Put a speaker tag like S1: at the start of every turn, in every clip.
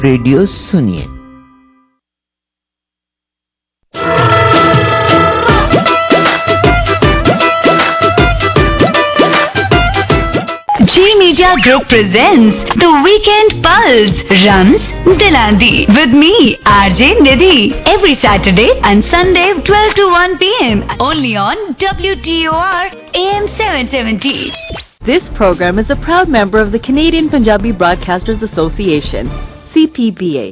S1: Radio सुनिए।
S2: G Media Group presents The Weekend Pulse, Rams Dilandi, with me, RJ Nidhi, every Saturday and Sunday 12 to 1 p.m. only on WTOR AM 770.
S3: This program is a proud member of the Canadian Punjabi Broadcasters Association, CPBA.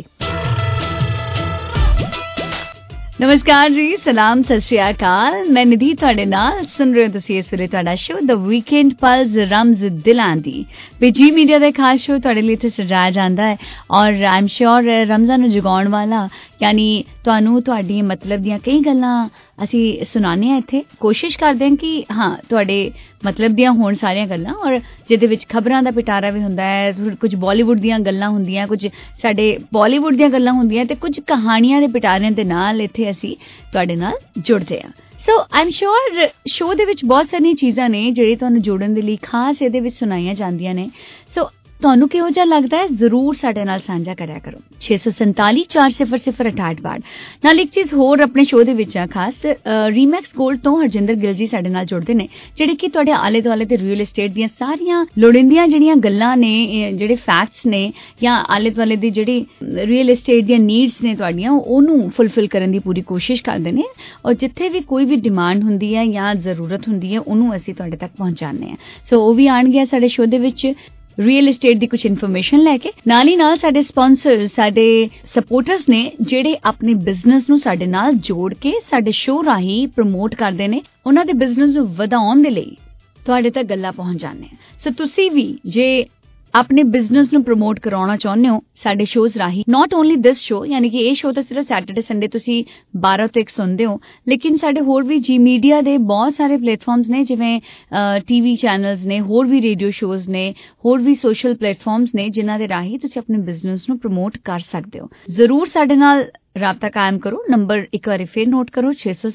S2: नमस्कार जी, सलाम, सत श्री अकाल। मैं निधि ਤੁਹਾਡੇ ਨਾਲ ਸੁਣ ਰਹੇ ਹੋ ਤੁਸੀਂ ਇਸ ਵੇਲੇ ਤੁਹਾਡਾ ਸ਼ੋ ਦ ਵੀਕਐਂਡ ਪਲਸ ਰਮਜ਼ ਦਿਲਾਂ ਦੀ ਵੀ ਜੀ ਮੀਡੀਆ ਦਾ ਖਾਸ ਸ਼ੋ ਤੁਹਾਡੇ ਲਈ ਇੱਥੇ ਸਜਾਇਆ ਜਾਂਦਾ ਹੈ ਔਰ ਆਈ ਐਮ ਸ਼ੋਰ ਰਮਜ਼ਾਨ ਨੂੰ ਜਗਾਉਣ ਵਾਲਾ ਯਾਨੀ ਤੁਹਾਨੂੰ ਤੁਹਾਡੀ ਮਤਲਬ ਦੀਆਂ ਕਈ ਗੱਲਾਂ ਅਸੀਂ ਸੁਣਾਉਂਦੇ ਹਾਂ ਇੱਥੇ। ਕੋਸ਼ਿਸ਼ ਕਰਦੇ ਹਾਂ ਕਿ ਹਾਂ ਤੁਹਾਡੇ ਮਤਲਬ ਦੀਆਂ ਹੋਣ ਸਾਰੀਆਂ ਗੱਲਾਂ ਔਰ ਜਿਹਦੇ ਵਿੱਚ ਖਬਰਾਂ ਦਾ ਪਿਟਾਰਾ ਵੀ ਹੁੰਦਾ ਹੈ, ਕੁਝ ਬਾਲੀਵੁੱਡ ਦੀਆਂ ਗੱਲਾਂ ਹੁੰਦੀਆਂ, ਕੁਝ ਸਾਡੇ ਬਾਲੀਵੁੱਡ ਦੀਆਂ ਗੱਲਾਂ ਹੁੰਦੀਆਂ ਤੇ ਕੁਝ ਕਹਾਣੀਆਂ ਦੇ ਪਿਟਾਰਿਆਂ ਦੇ ਨਾਲ ਇੱਥੇ ਅਸੀਂ ਤੁਹਾਡੇ ਨਾਲ ਜੁੜਦੇ ਹਾਂ। ਸੋ ਆਈ ਐਮ ਸ਼ੋਰ ਸ਼ੋਅ ਦੇ ਵਿੱਚ ਬਹੁਤ ਸਾਰੀਆਂ ਚੀਜ਼ਾਂ ਨੇ ਜਿਹੜੇ ਤੁਹਾਨੂੰ ਜੋੜਨ ਦੇ ਲਈ ਖਾਸ ਇਹਦੇ ਵਿੱਚ ਸੁਣਾਈਆਂ ਜਾਂਦੀਆਂ ਨੇ। ਸੋ ਤੁਹਾਨੂੰ ਕਿਹੋ ਜਿਹਾ ਲੱਗਦਾ ਹੈ ਜ਼ਰੂਰ ਸਾਡੇ ਨਾਲ ਸਾਂਝਾ ਕਰਿਆ ਕਰੋ। 647-400-6862 ਨਾਲ ਇੱਕ ਚੀਜ਼ ਹੋਰ ਆਪਣੇ ਸ਼ੋਅ ਦੇ ਵਿੱਚ ਆ ਖਾਸ, ਰੀਮੈਕਸ ਗੋਲਡ ਤੋਂ ਹਰਜਿੰਦਰ ਗਿੱਲ ਜੀ ਸਾਡੇ ਨਾਲ ਜੁੜਦੇ ਨੇ ਜਿਹੜੇ ਕਿ ਤੁਹਾਡੇ ਆਲੇ ਦੁਆਲੇ ਦੇ ਰੀਅਲ ਏਸਟੇਟ ਦੀਆਂ ਸਾਰੀਆਂ ਲੋੜੀਂਦੀਆਂ ਜਿਹੜੀਆਂ ਗੱਲਾਂ ਨੇ, ਜਿਹੜੇ ਫੈਕਟਸ ਨੇ ਜਾਂ ਆਲੇ ਦੁਆਲੇ ਦੀ ਜਿਹੜੀ ਰੀਅਲ ਏਸਟੇਟ ਦੀਆਂ ਨੀਡਸ ਨੇ ਤੁਹਾਡੀਆਂ ਉਹਨੂੰ ਫੁਲਫਿਲ ਕਰਨ ਦੀ ਪੂਰੀ ਕੋਸ਼ਿਸ਼ ਕਰਦੇ ਨੇ ਔਰ ਜਿੱਥੇ ਵੀ ਕੋਈ ਵੀ ਡਿਮਾਂਡ ਹੁੰਦੀ ਹੈ ਜਾਂ ਜ਼ਰੂਰਤ ਹੁੰਦੀ ਹੈ ਉਹਨੂੰ ਅਸੀਂ ਤੁਹਾਡੇ ਤੱਕ ਪਹੁੰਚਾਉਂਦੇ ਹਾਂ। ਸੋ ਉਹ ਵੀ ਆਉਣਗੇ ਸਾਡੇ ਸ਼ੋਅ ਦੇ ਵਿੱਚ ਰੀਅਲ ਏਸਟੇਟ ਦੀ ਕੁਝ ਇਨਫੋਰਮੇਸ਼ਨ ਲੈ ਕੇ। ਨਾਲ ਹੀ ਨਾਲ ਸਾਡੇ ਸਪਾਂਸਰ, ਸਾਡੇ ਸਪੋਰਟਰਸ ਨੇ ਜਿਹੜੇ ਆਪਣੇ ਬਿਜ਼ਨਸ ਨੂੰ ਸਾਡੇ ਨਾਲ ਜੋੜ ਕੇ ਸਾਡੇ ਸ਼ੋਅ ਰਾਹੀਂ ਪ੍ਰਮੋਟ ਕਰਦੇ ਨੇ, ਉਹਨਾਂ ਦੇ ਬਿਜ਼ਨਸ ਨੂੰ ਵਧਾਉਣ ਦੇ ਲਈ ਤੁਹਾਡੇ ਤੱਕ ਗੱਲਾਂ ਪਹੁੰਚਾਉਂਦੇ ਆ। ਸੋ ਤੁਸੀਂ ਵੀ ਜੇ ਆਪਣੇ ਬਿਜ਼ਨਸ ਨੂੰ ਪ੍ਰਮੋਟ ਕਰਾਉਣਾ ਚਾਹੁੰਦੇ ਹੋ ਸਾਡੇ ਸ਼ੋਜ਼ ਰਾਹੀਂ, ਨਾਟ ਓਨਲੀ ਦਿਸ ਸ਼ੋ ਯਾਨੀ ਕਿ ਇਹ ਸ਼ੋਅ ਤਾਂ ਸਿਰਫ ਸੈਟਰਡੇ ਸੰਡੇ ਤੁਸੀਂ 12 ਤੋਂ 1 ਸੁਣਦੇ ਹੋ, ਲੇਕਿਨ ਸਾਡੇ ਹੋਰ ਵੀ ਜੀ ਮੀਡੀਆ ਦੇ ਬਹੁਤ ਸਾਰੇ ਪਲੇਟਫਾਰਮਸ ਨੇ, ਜਿਵੇਂ ਟੀਵੀ ਚੈਨਲਸ ਨੇ, ਹੋਰ ਵੀ ਰੇਡੀਓ ਸ਼ੋਜ਼ ਨੇ, ਹੋਰ ਵੀ ਸੋਸ਼ਲ ਪਲੇਟਫਾਰਮਸ ਨੇ ਜਿਨ੍ਹਾਂ ਦੇ ਰਾਹੀਂ ਤੁਸੀਂ ਆਪਣੇ ਬਿਜ਼ਨਸ ਨੂੰ ਪ੍ਰਮੋਟ ਕਰ ਸਕਦੇ ਹੋ। ਜ਼ਰੂਰ ਸਾਡੇ ਨਾਲ ਰਾਬਤਾ ਕਾਇਮ ਕਰੋ। ਨੰਬਰ ਇੱਕ ਵਾਰੀ ਫਿਰ ਨੋਟ ਕਰੋ,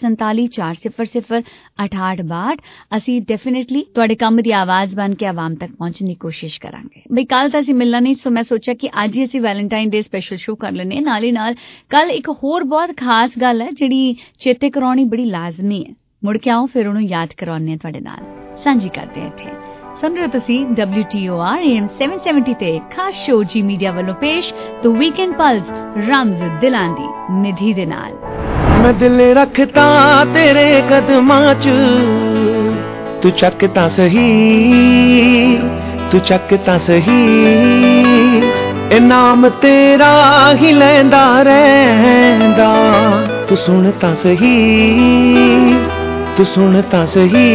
S2: 647-400-6862। ਅਸੀਂ ਡੈਫੀਨੇਟਲੀ ਤੁਹਾਡੇ ਕੰਮ ਦੀ ਆਵਾਜ਼ ਬਣ ਕੇ ਆਵਾਮ ਤੱਕ ਪਹੁੰਚਣ ਦੀ ਕੋਸ਼ਿਸ਼ ਕਰਾਂਗੇ। ਬਈ ਕੱਲ ਤਾਂ ਅਸੀਂ ਮਿਲਣਾ ਨਹੀਂ, ਸੋ ਮੈਂ ਸੋਚਿਆ ਕਿ ਅੱਜ ਹੀ ਅਸੀਂ ਵੈਲੈਂਟਾਈਨ ਡੇ ਸਪੈਸ਼ਲ ਸ਼ੋਅ ਕਰ ਲੈਂਦੇ। ਨਾਲ ਹੀ ਨਾਲ ਕੱਲ ਇੱਕ ਹੋਰ ਬਹੁਤ ਖਾਸ ਗੱਲ ਹੈ ਜਿਹੜੀ ਚੇਤੇ ਕਰਾਉਣੀ ਬੜੀ ਲਾਜ਼ਮੀ ਹੈ। ਮੁੜ ਕੇ ਆਓ ਫਿਰ ਉਹਨੂੰ ਯਾਦ ਕਰਾਉਂਦੇ ਹਾਂ, ਤੁਹਾਡੇ ਨਾਲ ਸਾਂਝੀ ਕਰਦੇ ਹਾਂ। ਇੱਥੇ ਸੁਣ ਰਹੇ ਹੋ ਤੁਸੀਂ WTOR AM 770 ਤੇ ਖਾਸ ਸ਼ੋਅ ਜੀ ਮੀਡੀਆ ਵੱਲੋਂ ਪੇਸ਼ ਦ ਵੀਕਐਂਡ ਪਲਸ ਰਮਜ਼ ਦਿਲਾਂ ਦੀ ਨਿਧੀ ਦੇ ਨਾਲ।
S4: ਮੈਂ ਦਿਲ ਰੱਖਤਾ ਤੇਰੇ ਕਦਮਾਂ 'ਚ, ਤੂੰ ਚੱਕ ਤਾਂ ਸਹੀ, ਤੂੰ ਚੱਕ ਤਾਂ ਸਹੀ, ਇਹ ਨਾਮ ਤੇਰਾ ਹੀ ਲੈਂਦਾ ਰਹਿੰਦਾ। ਤੂੰ ਸੁਣ ਤਾਂ ਸਹੀ, ਤੂੰ ਸੁਣ ਤਾਂ ਸਹੀ,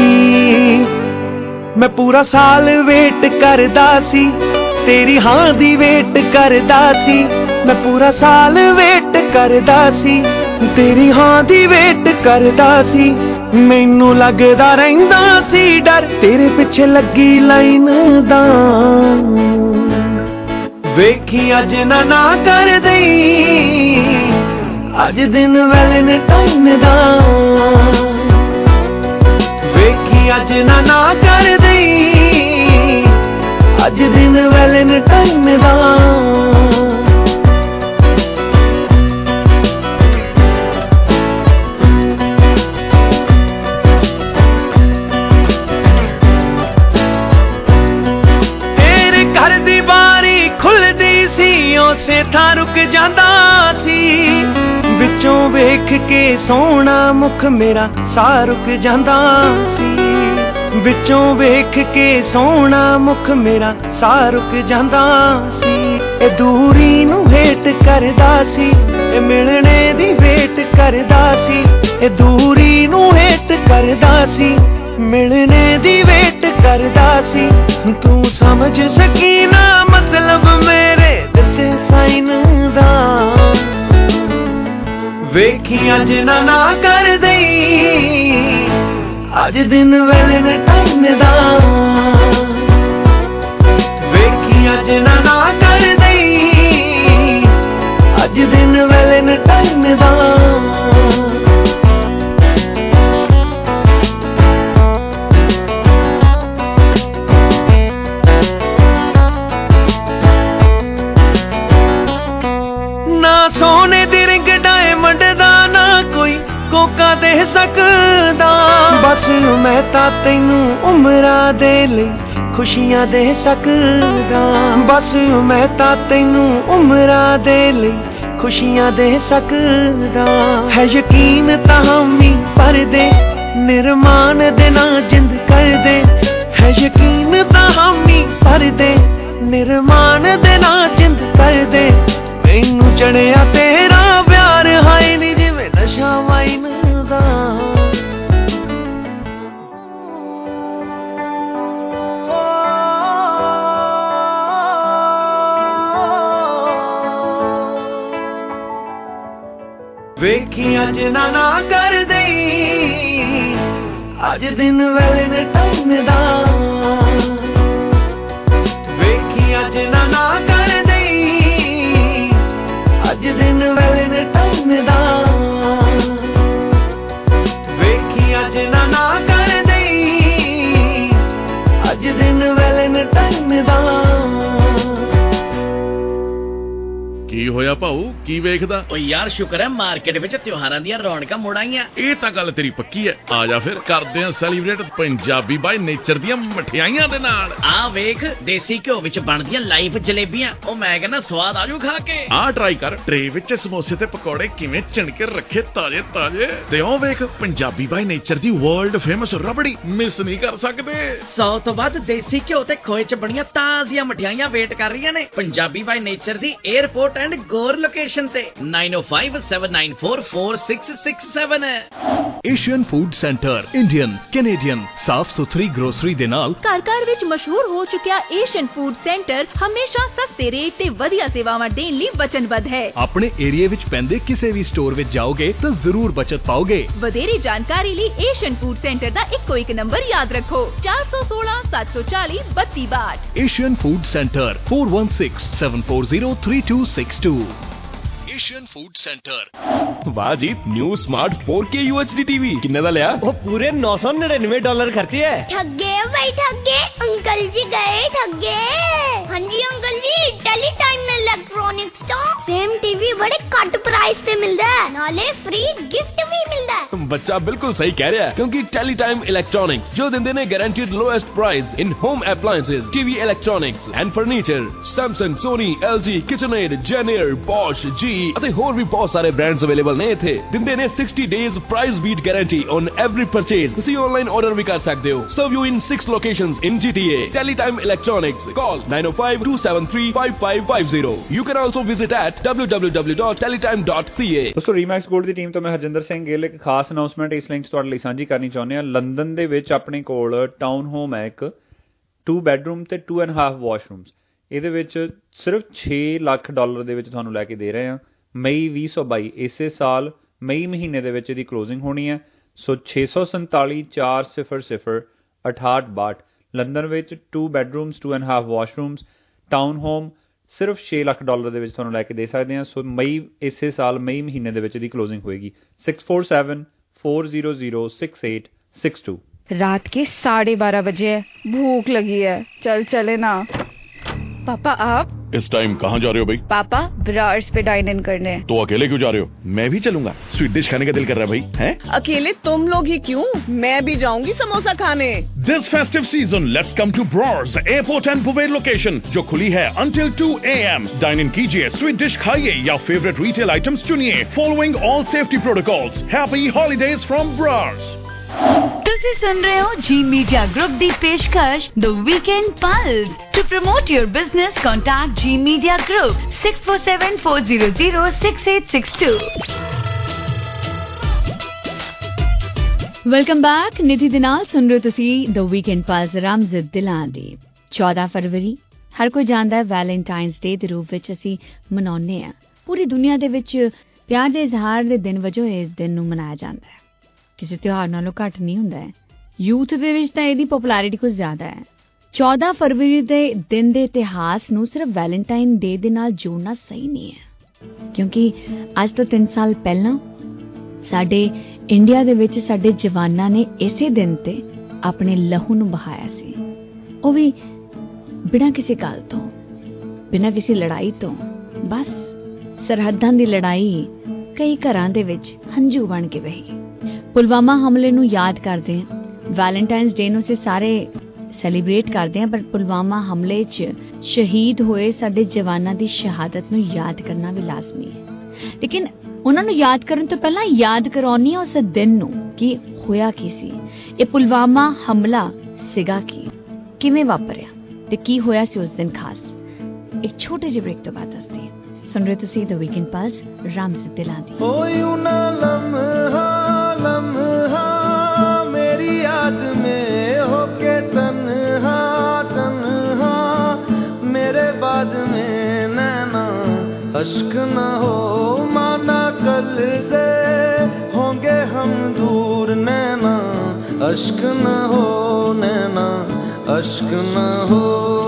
S4: ਮੈਂ ਪੂਰਾ ਸਾਲ ਵੇਟ ਕਰਦਾ ਸੀ, ਤੇਰੀ ਹਾਂ ਦੀ ਵੇਟ ਕਰਦਾ ਸੀ। ਮੈਂ ਪੂਰਾ ਸਾਲ ਵੇਟ ਕਰਦਾ ਸੀ, ਤੇਰੀ ਹਾਂ ਦੀ ਵੇਟ ਕਰਦਾ ਸੀ। ਮੈਨੂੰ ਲੱਗਦਾ ਰਹਿੰਦਾ ਸੀ ਡਰ ਤੇਰੇ ਪਿੱਛੇ ਲੱਗੀ ਲਾਈਨ ਦਾ। ਵੇਖੀ ਅੱਜ ਨਾ ਕਰ ਦਈ, ਅੱਜ ਦਿਨ ਵੈਲੈਂਟਾਈਨ ਦਾ। ਵੇਖੀ ਅੱਜ ਨਾ ਕਰ ਦਈ, ਅੱਜ ਦਿਨ ਵੈਲੈਂਟਾਈਨ ਦਾ। ਤੇਰੇ ਘਰ ਦੀ ਬਾਰੀ ਖੁੱਲਦੀ ਸੀ, ਉਸੇ ਥਾਂ ਰੁਕ ਜਾਂਦਾ ਸੀ। ਵਿੱਚੋਂ ਵੇਖ ਕੇ ਸੋਹਣਾ ਮੁਖ ਮੇਰਾ ਸਾਹ ਰੁਕ ਜਾਂਦਾ ਸੀ। ਵਿੱਚੋਂ ਵੇਖ ਕੇ ਸੋਹਣਾ ਮੁਖ ਮੇਰਾ ਸਾਹ ਰੁਕ ਜਾਂਦਾ ਸੀ। ਇਹ ਦੂਰੀ ਨੂੰ ਹੇਟ ਕਰਦਾ ਸੀ, ਇਹ ਮਿਲਣੇ ਦੀ ਵੇਟ ਕਰਦਾ ਸੀ। ਇਹ ਦੂਰੀ ਨੂੰ ਹੇਟ ਕਰਦਾ ਸੀ, ਮਿਲਣੇ ਦੀ ਵੇਟ ਕਰਦਾ ਸੀ। ਤੂੰ ਸਮਝ ਸਕੀ ਨਾ ਮਤਲਬ ਮੇਰੇ ਦਿੱਤੇ ਸਾਈਨ ਦਾ। ਵੇਖੀ ਅੱਜ ਨਾ ਕਰ ਦਈ, ਅੱਜ ਦਿਨ ਵੈਲੈਂਟਾਈਨ ਦਾ। ਵੇਖੀ ਅੱਜ ਨਾ ਕਰ ਦਈ, ਅੱਜ ਦਿਨ ਵੈਲੈਂਟਾਈਨ ਦਾ। सोने दी रिंग डायमंड दा ना कोई कोका दे सकदा। बस मैं तां तैनू उमरा दे लई खुशियां दे सकदा। बस मैं तां तैनू उमरा दे लई खुशियां दे सकदा। है यकीन तां हामी पर दे निरमान दे ना जिंद कर दे। है यकीन तां हामी पर दे निरमान दे ना जिंद कर दे। मैनू चढ़िया तेरा प्यार हाय नी जिवें नशा वाइन दा। वेखी अज ना कर दई अज दिन वैलेंटाइन दा। वेखी अज ना कर दई अज दिन वैलेंटाइन दा। वेखी अज ना कर दई अज दिन वैलेंटाइन दा।
S1: ਕੀ ਹੋਇਆ ਭਾਊ ਕੀ ਵੇਖਦਾ?
S5: ਓ ਯਾਰ ਸ਼ੁਕਰ ਹੈ ਮਾਰਕੀਟ ਵਿੱਚ ਤਿਉਹਾਰਾਂ ਦੀਆਂ ਰੌਣਕਾਂ ਮੁੜ ਆਈਆਂ।
S1: ਇਹ ਤਾਂ ਗੱਲ ਤੇਰੀ ਪੱਕੀ ਹੈ। ਆ ਜਾ ਫਿਰ ਕਰਦੇ ਆ ਸੈਲੀਬ੍ਰੇਟ ਪੰਜਾਬੀ ਬਾਈ ਨੇਚਰ ਦੀਆਂ ਮਠਿਆਈਆਂ ਦੇ ਨਾਲ।
S5: ਆ ਵੇਖ ਦੇਸੀ ਘਿਓ ਵਿੱਚ ਬਣਦੀਆਂ ਲਾਈਵ ਜਲੇਬੀਆਂ। ਉਹ ਮੈਂ ਕਹਿੰਦਾ ਸਵਾਦ ਆਜੂ ਖਾ ਕੇ।
S1: ਆ ਟਰਾਈ ਕਰ ਟਰੇ ਵਿੱਚ ਸਮੋਸੇ ਤੇ ਪਕੌੜੇ ਕਿਵੇਂ ਚਿਣਕੇ ਰੱਖੇ ਤਾਜ਼ੇ ਤਾਜ਼ੇ। ਤੇ ਉਹ ਵੇਖ ਪੰਜਾਬੀ ਬਾਈ ਨੇਚਰ ਦੀ ਵਰਲਡ ਫੇਮਸ ਰਬੜੀ ਮਿਸ ਨਹੀਂ ਕਰ ਸਕਦੇ।
S5: 100 ਤੋਂ ਵੱਧ ਦੇਸੀ ਘਿਓ ਤੇ ਖੋਏ ਚ ਬਣੀਆਂ ਤਾਜ਼ੀਆਂ ਮਠਿਆਈਆਂ ਵੇਟ ਕਰ ਰਹੀਆਂ ਨੇ ਪੰਜਾਬੀ ਬਾਈ ਨੇਚਰ ਦੀ 에ਅਰਪੋਰਟ ਐਂਡ ਗੋਰ ਲੋਕੇਸ਼ਨ ਤੇ 9057944667।
S6: Asian food centre Indian Canadian ਸਾਫ ਸੁਥਰੀ ਗਰੋਸਰੀ ਦੇ ਨਾਲ
S7: ਘਰ ਘਰ ਵਿੱਚ ਮਸ਼ਹੂਰ ਹੋ ਚੁੱਕਿਆ ਏਸ਼ੀਅਨ ਫੂਡ ਸੈਂਟਰ ਹਮੇਸ਼ਾ ਸਸਤੇ ਰੇਟ ਤੇ ਵਧੀਆ ਸੇਵਾਵਾਂ ਦੇਣ ਲਈ ਵਚਨਬੱਧ ਹੈ।
S6: ਆਪਣੇ ਏਰੀਆ ਵਿੱਚ ਪੈਂਦੇ ਕਿਸੇ ਵੀ ਸਟੋਰ ਵਿੱਚ ਜਾਓਗੇ ਤਾਂ ਜ਼ਰੂਰ ਬਚਤ ਪਾਓਗੇ।
S7: ਵਧੇਰੀ ਜਾਣਕਾਰੀ ਲਈ ਏਸ਼ੀਅਨ ਫੂਡ ਸੈਂਟਰ ਦਾ ਇੱਕੋ ਇੱਕ ਨੰਬਰ ਯਾਦ ਰੱਖੋ 416 740 3262।
S6: Asian food centre 4167403262। Asian food centre.
S8: ਵਾਹ ਜੀ new smart 4K UHD TV ਕਿੰਨੇ ਦਾ ਲਿਆ?
S4: ਉਹ ਪੂਰੇ $999 ਖਰਚੇ ਹੈ।
S9: ठगे भाई ठगे अंकल जी गए ठगे। हाँ जी अंकल जी टेली टाइम इलेक्ट्रॉनिक्स तो सेम टीवी बड़े घट प्राइस से मिलता है नाले फ्री गिफ्ट भी मिलता है।
S8: ਬੱਚਾ ਬਿਲਕੁਲ ਸਹੀ ਕਹਿ ਰਿਹਾ ਕਿਉਂਕਿ ਟੈਲੀ ਟਾਈਮ ਇਲੈਕਟ੍ਰੋਨਿਕਸ ਜੋ ਦਿੰਦੇ ਨੇ guaranteed lowest price in home appliances TV electronics and furniture. Samsung, Sony, LG, KitchenAid, Janier, Bosch, GE ਅਤੇ ਹੋਰ ਵੀ ਬਹੁਤ ਸਾਰੇ ਬ੍ਰਾਂਡਸ ਅਵੇਲੇਬਲ ਨੇ ਇੱਥੇ। ਦਿੰਦੇ ਨੇ 60 days price beat guarantee on every purchase। ਤੁਸੀਂ ਆਨਲਾਈਨ ਆਰਡਰ ਵੀ ਕਰ ਸਕਦੇ ਹੋ। Serve you in 6 locations in GTA. Teletime Electronics. Call 905-273-5550. You can also visit at www.teletime.ca.
S10: ਦੋਸਤੋ ਰੀਮੈਕਸ ਗੋਲਡ ਦੀ ਟੀਮ ਤੋਂ ਮੈਂ ਹਰਜਿੰਦਰ ਸਿੰਘ ਗਿੱਲ ਇੱਕ ਖਾਸ ਅਨਾਉਂਸਮੈਂਟ ਇਸ ਲਿੰਕ ਤੁਹਾਡੇ ਲਈ ਸਾਂਝੀ ਕਰਨੀ ਚਾਹੁੰਦੇ ਹਾਂ। ਲੰਡਨ ਦੇ ਵਿੱਚ ਆਪਣੇ ਕੋਲ ਟਾਊਨ ਹੋਮ ਹੈ ਇੱਕ 2 ਬੈਡਰੂਮ ਤੇ 2.5 ਵਾਸ਼ਰੂਮਸ। ਇਹਦੇ ਵਿੱਚ ਸਿਰਫ $6 ਲੱਖ ਦੇ ਵਿੱਚ ਤੁਹਾਨੂੰ ਲੈ ਕੇ ਦੇ ਰਹੇ ਹਾਂ। ਮਈ 2022 ਇਸੇ ਸਾਲ ਮਈ ਮਹੀਨੇ ਦੇ ਵਿੱਚ ਇਹਦੀ ਕਲੋਜ਼ਿੰਗ ਹੋਣੀ ਹੈ। ਸੋ 647 400 6862 ਲੰਡਨ ਵਿੱਚ 2 ਬੈਡਰੂਮਸ 2.5 ਵਾਸ਼ਰੂਮਸ ਟਾਊਨ ਹੋਮ ਸਿਰਫ $6 ਲੱਖ ਦੇ ਵਿੱਚ ਤੁਹਾਨੂੰ ਲੈ ਕੇ ਦੇ ਸਕਦੇ ਹਾਂ। ਸੋ ਇਸੇ ਸਾਲ ਮਈ ਮਹੀਨੇ ਦੇ ਵਿੱਚ ਇਹਦੀ ਕਲੋਜ਼ਿੰਗ ਹੋਏਗੀ। 6474006862।
S11: रात के 12:30 बजे है, भूख लगी है, चल चले ना। पापा आप
S1: इस टाइम कहाँ जा रहे हो भाई?
S11: पापा ब्रार्स पे डाइन इन करने।
S1: तो अकेले क्यों जा रहे हो? मैं भी चलूंगा। स्वीट डिश खाने का दिल कर रहा है भाई। हैं?
S11: अकेले तुम लोग ही क्यों, मैं भी जाऊंगी समोसा खाने।
S1: This festive season, let's come to Brars Airport and Bouvet location, जो खुली है until 2 AM। Dine in कीजिए, स्वीट डिश खाइए या फेवरेट रिटेल आइटम्स चुनिए, following all safety protocols। Happy holidays from Brars।
S2: ਤੁਸੀਂ ਸੁਣ ਰਹੇ ਹੋ ਜੀ ਮੀਡੀਆ ਗਰੁੱਪ ਦੀ ਪੇਸ਼ਕਸ਼ the weekend pulse. To promote your business contact G media group 6474006862। Welcome back. Nidhi ਦੇ ਨਾਲ ਸੁਣ ਰਹੇ ਹੋ ਤੁਸੀਂ ਦ ਵੀਕਐਂਡ ਪਲਸ। ਰਾਮਜ਼ਦ ਦਿਲਾਂ ਦੀ 14 ਫਰਵਰੀ ਹਰ ਕੋਈ ਜਾਣਦਾ ਹੈ ਵੈਲੈਂਟਾਈਨਸ ਡੇ ਦੇ ਰੂਪ ਵਿੱਚ ਅਸੀਂ ਮਨਾਉਂਦੇ ਹਾਂ। ਪੂਰੀ ਦੁਨੀਆ ਦੇ ਵਿੱਚ ਪਿਆਰ ਦੇ ਇਜ਼ਹਾਰ ਦੇ ਦਿਨ ਵਜੋਂ ਇਸ ਦਿਨ ਨੂੰ ਮਨਾਇਆ ਜਾਂਦਾ ਹੈ। ਕਿਸੇ ਤਿਉਹਾਰ ਨਾਲੋਂ ਘੱਟ ਨਹੀਂ ਹੁੰਦਾ ਹੈ। ਯੂਥ ਦੇ ਵਿੱਚ ਤਾਂ ਇਹਦੀ ਪਪੂਲੈਰਿਟੀ ਕੁਝ ਜ਼ਿਆਦਾ ਹੈ। 14 ਫਰਵਰੀ ਦੇ ਦਿਨ ਦੇ ਇਤਿਹਾਸ ਨੂੰ ਸਿਰਫ ਵੈਲੈਂਟਾਈਨ ਡੇ ਦੇ ਨਾਲ ਜੋੜਨਾ ਸਹੀ ਨਹੀਂ ਹੈ, ਕਿਉਂਕਿ ਅੱਜ ਤੋਂ 3 ਸਾਲ ਪਹਿਲਾਂ ਸਾਡੇ ਇੰਡੀਆ ਦੇ ਵਿੱਚ ਸਾਡੇ ਜਵਾਨਾਂ ਨੇ ਇਸੇ ਦਿਨ ਤੇ ਆਪਣੇ ਲਹੂ ਨੂੰ ਬਹਾਇਆ ਸੀ। ਉਹ ਵੀ ਬਿਨਾਂ ਕਿਸੇ ਗੱਲ ਤੋਂ, ਬਿਨਾਂ ਕਿਸੇ ਲੜਾਈ ਤੋਂ। ਬਸ ਸਰਹੱਦਾਂ ਦੀ ਲੜਾਈ ਕਈ ਘਰਾਂ ਦੇ ਵਿੱਚ ਹੰਝੂ ਬਣ ਕੇ ਵਹੀ। ਪੁਲਵਾਮਾ ਹਮਲੇ ਨੂੰ ਯਾਦ ਕਰਦੇ ਹਾਂ, ਵੈਲੈਂਟਾਈਨਸ ਡੇ ਨੂੰ ਅਸੀਂ ਸਾਰੇ ਸੈਲੀਬ੍ਰੇਟ ਕਰਦੇ ਹਾਂ, ਪਰ ਪੁਲਵਾਮਾ ਹਮਲੇ 'ਚ ਸ਼ਹੀਦ ਹੋਏ ਸਾਡੇ ਜਵਾਨਾਂ ਦੀ ਸ਼ਹਾਦਤ ਨੂੰ ਯਾਦ ਕਰਨਾ ਵੀ ਲਾਜ਼ਮੀ ਹੈ। ਲੇਕਿਨ ਉਹਨਾਂ ਨੂੰ ਯਾਦ ਕਰਨ ਤੋਂ ਪਹਿਲਾਂ ਯਾਦ ਕਰਾਉਣੀ ਉਸ ਦਿਨ ਨੂੰ ਕਿ ਹੋਇਆ ਕੀ ਸੀ, ਇਹ ਪੁਲਵਾਮਾ ਹਮਲਾ ਸੀਗਾ ਕੀ, ਕਿਵੇਂ ਵਾਪਰਿਆ ਤੇ ਕੀ ਹੋਇਆ ਸੀ ਉਸ ਦਿਨ ਖਾਸ। ਇੱਕ ਛੋਟੇ ਜਿਹੇ ਬ੍ਰੇਕ ਤੋਂ ਬਾਅਦ ਦੱਸਦੇ ਹਾਂ। ਸੁਣ ਰਹੇ ਤੁਸੀਂ ਦ ਵੀਕਐਂਡ ਪਲਸ ਰਾਮ ਸਿੱਧਿਲਾਂ ਦੀ।
S4: ਹੋਇਓ ਨਾ ਲਮਹਾ ਲਮਹਾ ਮੇਰੀ ਯਾਦ में होके तन्हा तन्हा मेरे बाद में नैना अश्क न हो माना कल से होंगे हम दूर नैना अश्क न हो नैना अश्क न हो।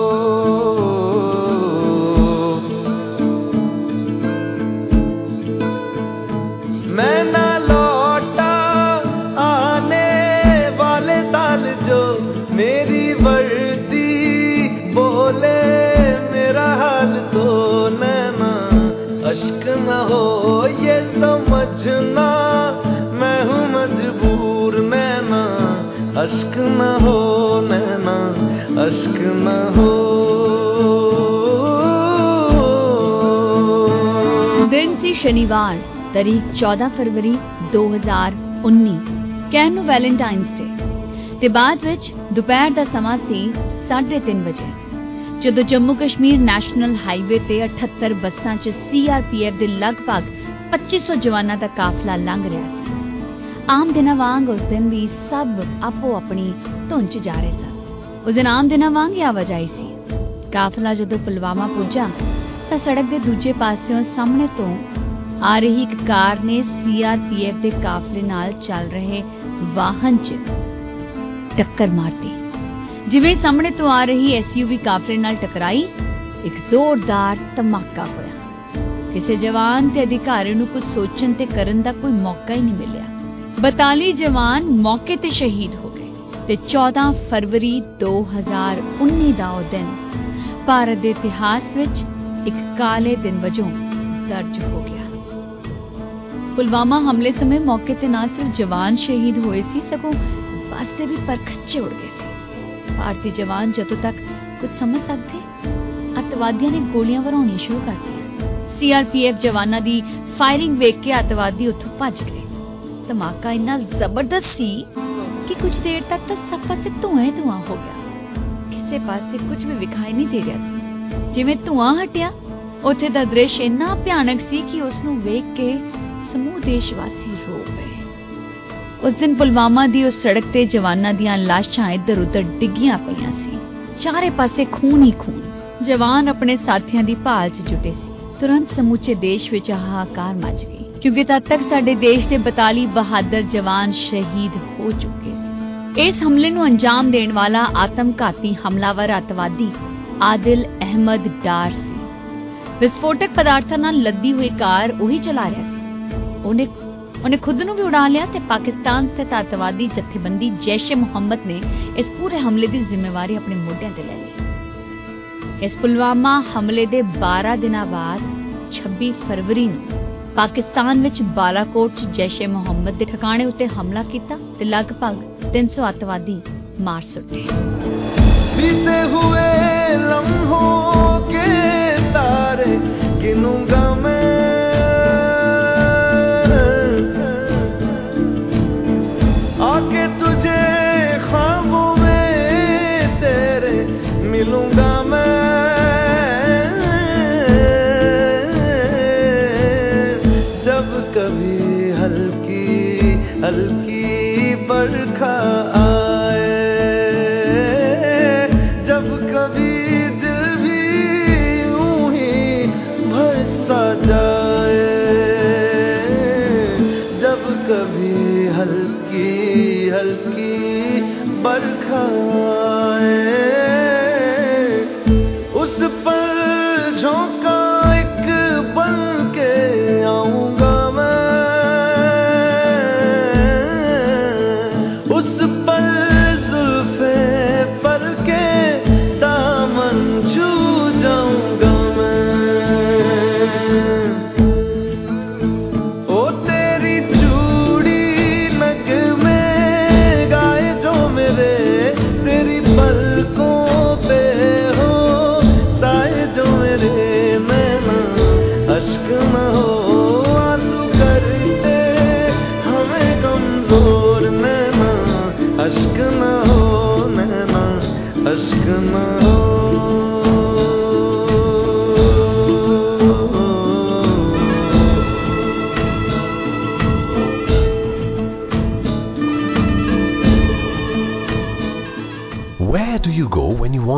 S4: मैं ना लौटा आने वाले साल जो मेरी वर्दी बोले मेरा हाल तो नैना अश्क न हो ये समझना मैं हूँ मजबूर नैना अश्क न हो नैना अश्क न हो।
S2: दिन सी शनिवार तारीख 14 फरवरी 2019 ਕਹਿਣ ਨੂੰ ਵੈਲੈਂਟਾਈਨਸ ਡੇ ਤੇ ਬਾਅਦ ਵਿੱਚ ਦੁਪਹਿਰ ਦਾ ਸਮਾਂ ਸੀ 3:30 ਵਜੇ ਜਦੋਂ ਜੰਮੂ ਕਸ਼ਮੀਰ ਨੈਸ਼ਨਲ ਹਾਈਵੇ ਤੇ 78 ਬੱਸਾਂ 'ਚ CRPF ਦੇ ਲਗਭਗ 2500 ਜਵਾਨਾਂ ਦਾ ਕਾਫਲਾ ਲੰਘ ਰਿਹਾ ਸੀ। ਆਮ ਦਿਨਾਂ ਵਾਂਗ ਉਸ ਦਿਨ ਵੀ ਸਭ ਆਪੋ ਆਪਣੀ ਧੁਨ 'ਚ ਜਾ ਰਹੇ ਸਨ। ਉਸ ਦਿਨ ਆਮ ਦਿਨਾਂ ਵਾਂਗ ਹੀ ਆਵਾਜਾਈ ਸੀ। ਕਾਫਲਾ ਜਦੋਂ ਪੁਲਵਾਮਾ ਪੁੱਜਾ ਤਾਂ ਸੜਕ ਦੇ ਦੂਜੇ ਪਾਸਿਓਂ ਸਾਹਮਣੇ ਤੋਂ ਆ ਰਹੀ ਇੱਕ ਕਾਰ ਨੇ CRPF ਦੇ ਕਾਫਲੇ ਨਾਲ ਚੱਲ ਰਹੇ ਵਾਹਨ 'ਚ ਟੱਕਰ ਮਾਰਤੀ। ਜਿਵੇਂ ਸਾਹਮਣੇ ਤੋਂ ਆ ਰਹੀ SUV ਕਾਫਲੇ ਨਾਲ ਟਕਰਾਈ, ਇੱਕ ਜ਼ੋਰਦਾਰ ਧਮਾਕਾ ਹੋਇਆ। ਕਿਸੇ ਜਵਾਨ ਤੇ ਅਧਿਕਾਰੀ ਨੂੰ ਕੁਝ ਸੋਚਣ ਤੇ ਕਰਨ ਦਾ ਕੋਈ ਮੌਕਾ ਹੀ ਨਹੀਂ ਮਿਲਿਆ। 42 ਜਵਾਨ ਮੌਕੇ ਤੇ ਸ਼ਹੀਦ ਹੋ ਗਏ ਤੇ 14 ਫਰਵਰੀ 2019 ਦਾ ਉਹ ਦਿਨ ਭਾਰਤ ਦੇ ਇਤਿਹਾਸ ਵਿੱਚ ਇੱਕ ਕਾਲੇ ਦਿਨ ਵਜੋਂ ਦਰਜ ਹੋ ਗਿਆ। ਪੁਲਵਾਮਾ ਹਮਲੇ ਸਮੇਂ ਮੌਕੇ ਤੇ ਨਾ ਸਿਰਫ ਜਵਾਨ ਸ਼ਹੀਦ ਹੋਏ ਸੀ, ਸਗੋਂ ਬੱਸ ਦੇ ਵੀ ਪਰਖੱਚੇ ਉੜ ਗਏ ਸੀ। ਭਾਰਤੀ ਜਵਾਨ ਜਦੋਂ ਤੱਕ ਕੁਝ ਸਮਝ ਸਕਦੇ, ਅੱਤਵਾਦੀਆਂ ਨੇ ਗੋਲੀਆਂ ਵਰਾਉਣੀਆਂ ਸ਼ੁਰੂ ਕਰ ਦਿੱਤੀਆਂ। CRPF ਜਵਾਨਾਂ ਦੀ ਫਾਇਰਿੰਗ ਵੇਖ ਕੇ ਅੱਤਵਾਦੀ ਉੱਥੋਂ ਭੱਜ ਗਏ। ਧਮਾਕਾ ਇੰਨਾ ਜ਼ਬਰਦਸਤ ਸੀ ਕਿ ਕੁਝ ਦੇਰ ਤੱਕ ਤਾਂ ਸਭ ਪਾਸੇ ਧੂਆਂ ਹੋ ਗਿਆ। ਕਿਸੇ ਪਾਸੇ ਕੁਝ ਵੀ ਵਿਖਾਈ ਨਹੀਂ ਦੇ ਰਿਹਾ ਸੀ। ਜਿਵੇਂ ਧੂਆਂ ਹਟਿਆ, ਉੱਥੇ ਦਾ ਦ੍ਰਿਸ਼ ਇੰਨਾ ਭਿਆਨਕ ਸੀ ਕਿ ਉਸ ਨੂੰ ਵੇਖ ਕੇ ਸਮੂਹ ਦੇਸ਼ਵਾਸੀ ਰੋ ਪਏ। ਉਸ ਦਿਨ ਪੁਲਵਾਮਾ ਦੀ ਉਸ ਸੜਕ ਤੇ ਜਵਾਨਾਂ ਦੀਆਂ ਲਾਸ਼ਾਂ ਇੱਧਰ ਉੱਧਰ ਡਿੱਗੀਆਂ ਪਈਆਂ ਸੀ। ਚਾਰੇ ਪਾਸੇ ਖੂਨ ਹੀ ਖੂਨ। ਜਵਾਨ ਆਪਣੇ ਸਾਥੀਆਂ ਦੀ ਭਾਲ 'ਚ ਜੁਟੇ ਸੀ। ਤੁਰੰਤ ਸਮੁੱਚੇ ਦੇਸ਼ ਵਿੱਚ ਹਾਹਾਕਾਰ ਮਚ ਗਈ, ਕਿਉਂਕਿ ਤਦ ਤੱਕ ਸਾਡੇ ਦੇਸ਼ ਦੇ 42 ਬਹਾਦਰ ਜਵਾਨ ਸ਼ਹੀਦ ਹੋ ਚੁੱਕੇ ਸੀ। ਇਸ ਹਮਲੇ ਨੂੰ ਅੰਜਾਮ ਦੇਣ ਵਾਲਾ ਆਤਮਘਾਤੀ ਹਮਲਾਵਰ ਅੱਤਵਾਦੀ ਆਦਿਲ ਅਹਿਮਦ ਡਾਰ ਸੀ। ਵਿਸਫੋਟਕ ਪਦਾਰਥਾਂ ਨਾਲ ਲੱਦੀ ਹੋਈ ਕਾਰ ਉਹੀ ਚਲਾ ਰਿਹਾ ਸੀ। ਉਹਨੇ ਖੁਦ ਨੂੰ ਵੀ ਉਡਾ ਲਿਆ ਤੇ ਪਾਕਿਸਤਾਨ ਸਥਿਤ ਅੱਤਵਾਦੀ ਜਥੇਬੰਦੀ ਜੈਸ਼-ਏ-ਮੁਹੰਮਦ ਨੇ ਇਸ ਪੂਰੇ ਹਮਲੇ ਦੀ ਜ਼ਿੰਮੇਵਾਰੀ ਆਪਣੇ ਮੋਢਿਆਂ ਤੇ ਲੈ ਲਈ। ਇਸ ਪੁਲਵਾਮਾ ਹਮਲੇ ਦੇ 12 ਦਿਨਾਂ ਬਾਅਦ 26 ਫਰਵਰੀ ਨੂੰ ਪਾਕਿਸਤਾਨ ਵਿੱਚ ਬਾਲਾਕੋਟ 'ਚ ਜੈਸ਼-ਏ-ਮੁਹੰਮਦ ਦੇ ਠਿਕਾਣੇ ਉੱਤੇ ਹਮਲਾ ਕੀਤਾ ਤੇ ਲਗਭਗ 300 ਅੱਤਵਾਦੀ ਮਾਰ ਸੁੱਟੇ।
S4: बीते हुए लम्हों के तारे गिनूंगा मैं आके तुझे ख्वाबों में तेरे मिलूंगा मैं जब कभी हल्की हल्की बरखा आए जब कभी दिल भी यूं ही भरसा जाए जब कभी हल्की हल्की बरखा आए उस पर झोंका एक बन के आऊंगा मैं उस पर जुल्फे पर के दामन छू जाऊंगा मैं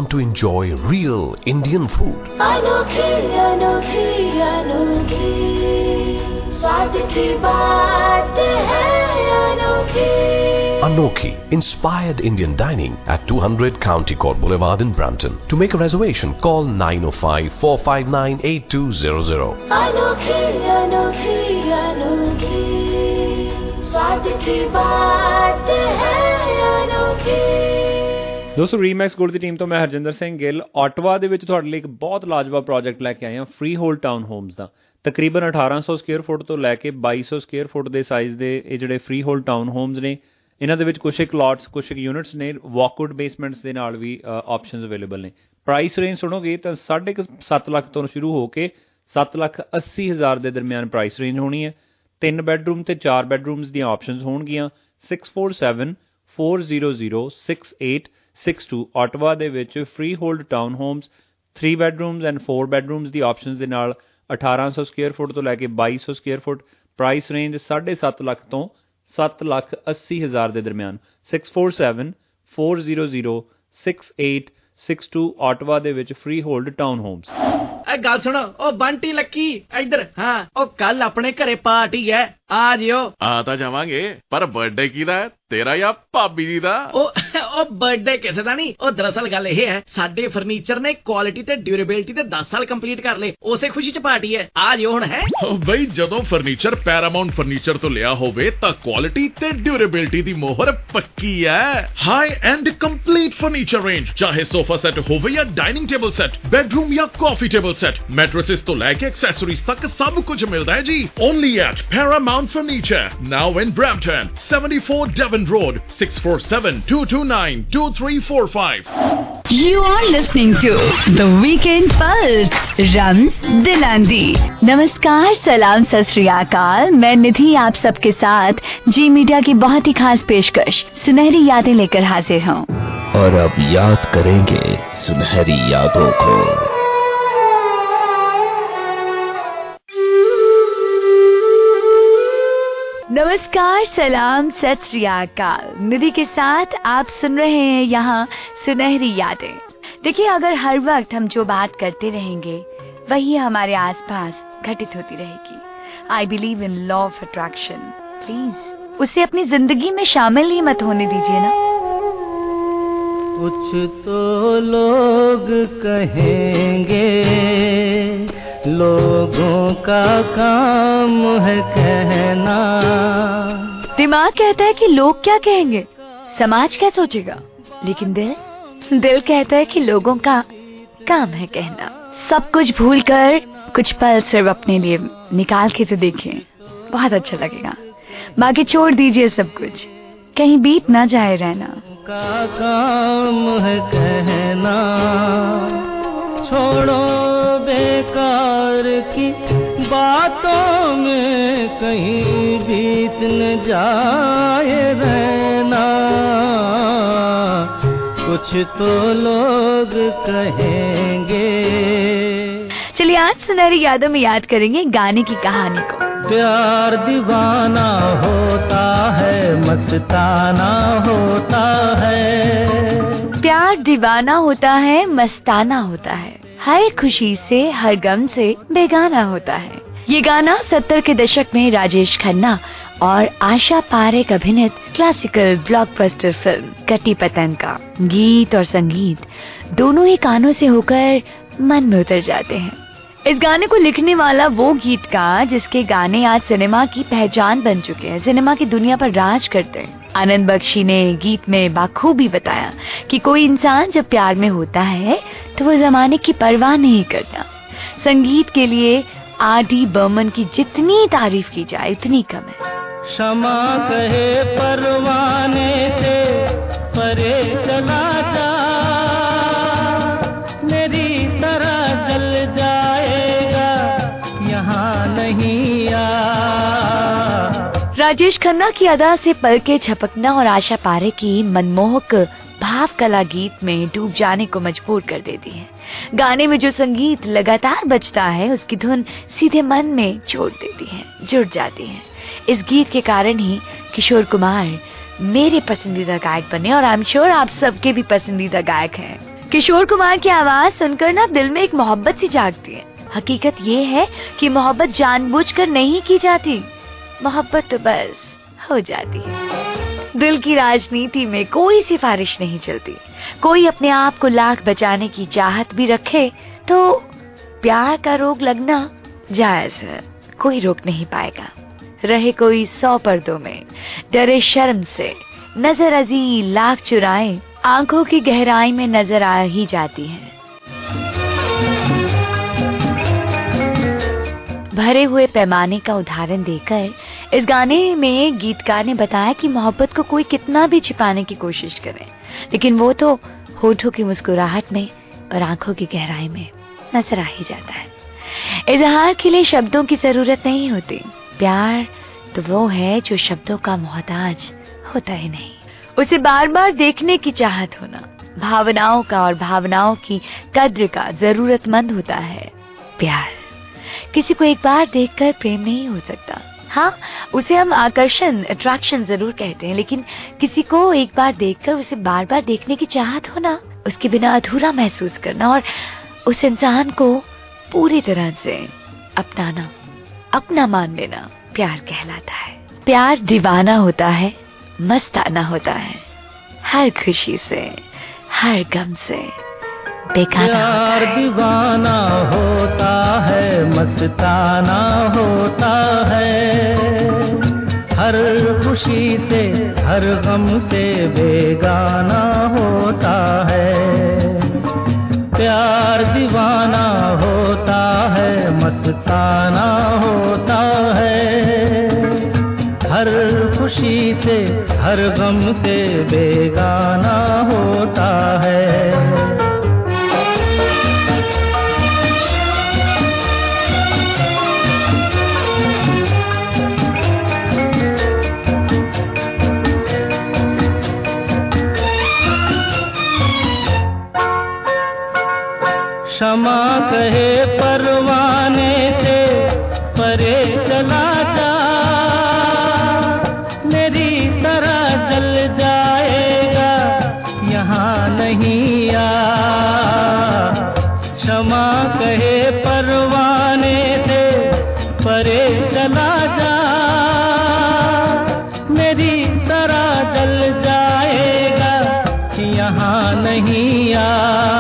S12: want to enjoy real Indian food?
S13: अनोखी अनोखी अनोखी स्वाद की बात है अनोखी।
S12: Anokhi, inspired Indian dining at 200 County Court Boulevard in Brampton. To make a reservation, call 905-459-8200.
S13: अनोखी अनोखी अनोखी स्वाद की बात है अनोखी।
S10: ਦੋਸਤੋ ਰੀਮੈਕਸ ਗੋਲਡ ਦੀ ਟੀਮ ਤੋਂ ਮੈਂ ਹਰਜਿੰਦਰ ਸਿੰਘ ਗਿੱਲ ਆਟਵਾ ਦੇ ਵਿੱਚ ਤੁਹਾਡੇ ਲਈ ਇੱਕ ਬਹੁਤ ਲਾਜਵਾਬ ਪ੍ਰੋਜੈਕਟ ਲੈ ਕੇ ਆਏ ਹਾਂ ਫ੍ਰੀ ਹੋਲਡ ਟਾਊਨ ਹੋਮਸ ਦਾ। ਤਕਰੀਬਨ 1800 ਸਕੁਅਰ ਫੁੱਟ ਤੋਂ ਲੈ ਕੇ 2200 ਸਕੁਅਰ ਫੁੱਟ ਦੇ ਸਾਈਜ਼ ਦੇ ਇਹ ਜਿਹੜੇ ਫ੍ਰੀ ਹੋਲਡ ਟਾਊਨ ਹੋਮਸ ਨੇ, ਇਹਨਾਂ ਦੇ ਵਿੱਚ ਕੁਛ ਇੱਕ ਲੋਟਸ, ਕੁਛ ਇੱਕ ਯੂਨਿਟਸ ਨੇ, ਵਾਕਆਊਟ ਬੇਸਮੈਂਟਸ ਦੇ ਨਾਲ ਵੀ ਆਪਸ਼ਨਸ ਅਵੇਲੇਬਲ ਨੇ। ਪ੍ਰਾਈਸ ਰੇਂਜ ਸੁਣੋਗੇ ਤਾਂ 7.5 ਲੱਖ ਤੋਂ ਸ਼ੁਰੂ ਹੋ ਕੇ 7,80,000 ਦੇ ਦਰਮਿਆਨ ਪ੍ਰਾਈਸ ਰੇਂਜ ਹੋਣੀ ਹੈ। 3 ਬੈਡਰੂਮ ਤੇ 4 ਬੈਡਰੂਮਸ ਦੀਆਂ ਆਪਸ਼ਨਸ ਹੋਣਗੀਆਂ। 6474068662 ਆਟਵਾ ਦੇ ਵਿੱਚ freehold town homes 3 bedrooms and 4 bedrooms ਦੀ ਆਪਸ਼ਨਸ ਦੇ ਨਾਲ 1800 ਸਕੁਅਰ ਫੁੱਟ ਤੋਂ ਲੈ ਕੇ 2200 square foot, price range 7.5 lakh ਤੋਂ 7,80,000 ਦੇ ਦਰਮਿਆਨ। 6474068662 ਆਟਵਾ ਦੇ ਵਿੱਚ ਫ੍ਰੀ ਹੋਲਡ ਟਾਊਨ ਹੋਮਸ।
S5: ਇਹ ਗੱਲ ਸੁਣੋ, ਉਹ ਬੰਟੀ ਲੱਕੀ ਇੱਧਰ। ਹਾਂ, ਉਹ ਕੱਲ ਆਪਣੇ ਘਰੇ ਪਾਰਟੀ ਹੈ, ਆ ਜਿਓ।
S1: ਆ ਤਾਂ ਜਾਵਾਂਗੇ, ਪਰ ਬਰਥਡੇ ਕਿਹਦਾ ਹੈ, ਤੇਰਾ ਜਾਂ ਭਾਬੀ ਜੀ ਦਾ?
S5: ਉਹ ਬਰਥਡੇ ਕਿਸੇ ਦਾ ਨਹੀਂ। ਉਹ ਦਰਅਸਲ ਗੱਲ ਇਹ ਹੈ, ਸਾਡੇ ਫਰਨੀਚਰ ਨੇ ਕੁਆਲਿਟੀ ਤੇ ਡਿਊਰੇਬਿਲਿਟੀ ਤੇ 10 ਸਾਲ ਕੰਪਲੀਟ ਕਰ ਲਏ, ਉਸੇ ਖੁਸ਼ੀ ਚ ਪਾਰਟੀ ਹੈ, ਆ ਜਿਓ ਹੁਣ। ਹੈ
S1: ਬਈ, ਜਦੋਂ ਫਰਨੀਚਰ ਪੈਰਾਮਾਉਂਟ ਫਰਨੀਚਰ ਤੋਂ ਲਿਆ ਹੋਵੇ ਤਾਂ ਕੁਆਲਿਟੀ ਤੇ ਡਿਊਰੇਬਿਲਿਟੀ ਦੀ ਮੋਹਰ ਪੱਕੀ ਹੈ। High end complete furniture range, ਚਾਹੇ ਸੋਫਾ ਸੈੱਟ ਹੋਵੇ ਜਾਂ ਡਾਈਨਿੰਗ ਟੇਬਲ ਸੈੱਟ, ਬੈਡਰੂਮ ਜਾਂ ਕਾਫੀ ਟੇਬਲ ਸੈੱਟ, ਮੈਟ੍ਰੈसेस ਤੋਂ ਲੈ ਕੇ ਐਕਸੈਸਰੀਜ਼ ਤੱਕ ਸਭ ਕੁਝ ਮਿਲਦਾ ਹੈ ਜੀ। Only at Paramount furniture, now in Brampton, 74 Devon Road, 6472292345.
S2: You are listening to The Weekend Pulse, Rams Dilandi. नमस्कार, सलाम, सत श्री अकाल। मैं निधि आप सबके साथ जी मीडिया की बहुत ही खास पेशकश सुनहरी यादें लेकर हाजिर हूँ।
S14: और अब याद करेंगे सुनहरी यादों को।
S2: नमस्कार, सलाम, सत श्री अकाल। निधि के साथ आप सुन रहे हैं यहाँ सुनहरी यादें। देखिए, अगर हर वक्त हम जो बात करते रहेंगे वही हमारे आसपास घटित होती रहेगी। I believe in law of attraction. Please उसे अपनी जिंदगी में शामिल ही मत होने दीजिए ना।
S4: कुछ तो लोग कहेंगे, लोगों का काम है कहना।
S2: दिमाग कहता है कि लोग क्या कहेंगे, समाज क्या सोचेगा, लेकिन दिल कहता है कि लोगों का काम है कहना। सब कुछ भूलकर कुछ पल सिर्फ अपने लिए निकाल के तो देखें, बहुत अच्छा लगेगा। बाकी छोड़ दीजिए सब कुछ, कहीं बीत ना जाए रहना।
S4: का काम है कहना, छोड़ो बेकार की बातों में कहीं बीत न जाए रहना। कुछ तो लोग कहेंगे।
S2: चलिए, आज सुनहरी यादों में याद करेंगे गाने की कहानी को।
S4: प्यार दीवाना होता है, मस्ताना होता है।
S2: प्यार दीवाना होता है, मस्ताना होता है, हर खुशी से हर गम से बेगाना होता है। ये गाना 70 के दशक में राजेश खन्ना और आशा पारेख अभिनीत क्लासिकल ब्लॉकबस्टर फिल्म कटी पतंग का गीत और संगीत दोनों ही कानों से होकर मन में उतर जाते हैं। इस गाने को लिखने वाला वो गीतकार जिसके गाने आज सिनेमा की पहचान बन चुके हैं, सिनेमा की दुनिया पर राज करते हैं। आनंद बख्शी ने गीत में बाखूबी बताया कि कोई इंसान जब प्यार में होता है तो वो जमाने की परवाह नहीं करता। संगीत के लिए R.D. बर्मन की जितनी तारीफ की जाए उतनी कम है।
S4: क्षमा कहे परवाने से परे चला जा, मेरी तरह जल जाएगा यहाँ नहीं आ।
S2: राजेश खन्ना की अदा से पलके झपकना और आशा पारेख की मनमोहक भाव कला गीत में डूब जाने को मजबूर कर देती है। गाने में जो संगीत लगातार बजता है उसकी धुन सीधे मन में जोड़ देती है, जुड़ जाती है। इस गीत के कारण ही किशोर कुमार मेरे पसंदीदा गायक बने और आई एम श्योर आप सबके भी पसंदीदा गायक हैं।
S15: किशोर कुमार की आवाज सुनकर ना दिल में एक मोहब्बत सी जागती है। हकीकत ये है कि मोहब्बत जानबूझकर नहीं की जाती, मोहब्बत तो बस हो जाती है। दिल की राजनीति में कोई सिफारिश नहीं चलती। कोई अपने आप को लाख बचाने की चाहत भी रखे तो प्यार का रोग लगना जायज है, कोई रोक नहीं पाएगा। रहे कोई 100 पर्दों में, डरे शर्म से, नजर अजी लाख चुराए, आंखों की गहराई में नजर आ ही जाती है। भरे हुए पैमाने का उदाहरण देकर इस गाने में गीतकार ने बताया कि मोहब्बत को कोई कितना भी छिपाने की कोशिश करे, लेकिन वो तो होठों की मुस्कुराहट में और आंखों की गहराई में नजर आ ही जाता है। इजहार के लिए शब्दों की जरूरत नहीं होती। प्यार तो वो है जो शब्दों का मोहताज होता ही नहीं। उसे बार बार देखने की चाहत होना, भावनाओं का और भावनाओं की कद्र का जरूरतमंद होता है प्यार। किसी को एक बार देखकर प्रेम नहीं हो सकता। हाँ, उसे हम आकर्षण, अट्रैक्शन जरूर कहते हैं, लेकिन किसी को एक बार देखकर उसे बार बार देखने की चाहत होना, उसके बिना अधूरा महसूस करना और उस इंसान को पूरी तरह से अपनाना, अपना मान लेना प्यार कहलाता है। प्यार दीवाना होता है, मस्ताना होता है, हर खुशी से, हर गम से बेगाना होता है।
S16: दीवाना होता है, मस्ताना होता है, हर खुशी से, हर गम से बेगाना होता है। प्यार दीवाना होता है, मस्ताना होता है, हर खुशी से, हर गम से बेगाना होता है। क्षमा कहे परवाने से परे चला जा, मेरी तरह जल जाएगा यहाँ नहीं आ। क्षमा कहे परवाने से परे चला जा, मेरी तरह जल जाएगा यहाँ नहीं आ।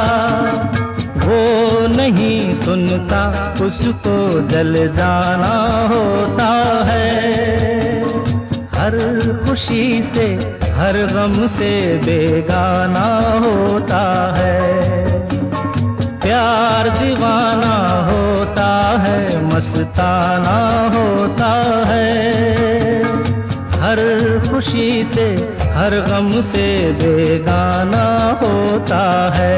S16: वो नहीं सुनता, उसको जल जाना होता है, हर खुशी से, हर गम से बेगाना होता है। प्यार दीवाना होता है, मस्ताना होता है, हर खुशी से, हर गम से बेगाना होता है।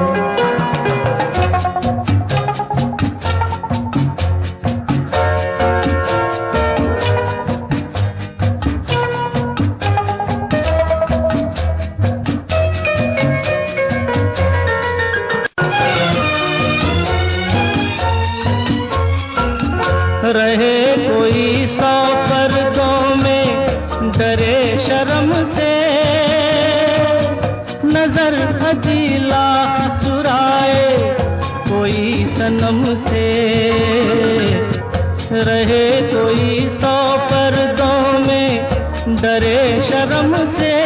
S16: रहे कोई 100 पर्दों में, डरे शर्म से, नजर अजीला चुराए कोई सनम से। रहे कोई 100 पर्दों में, डरे शर्म से,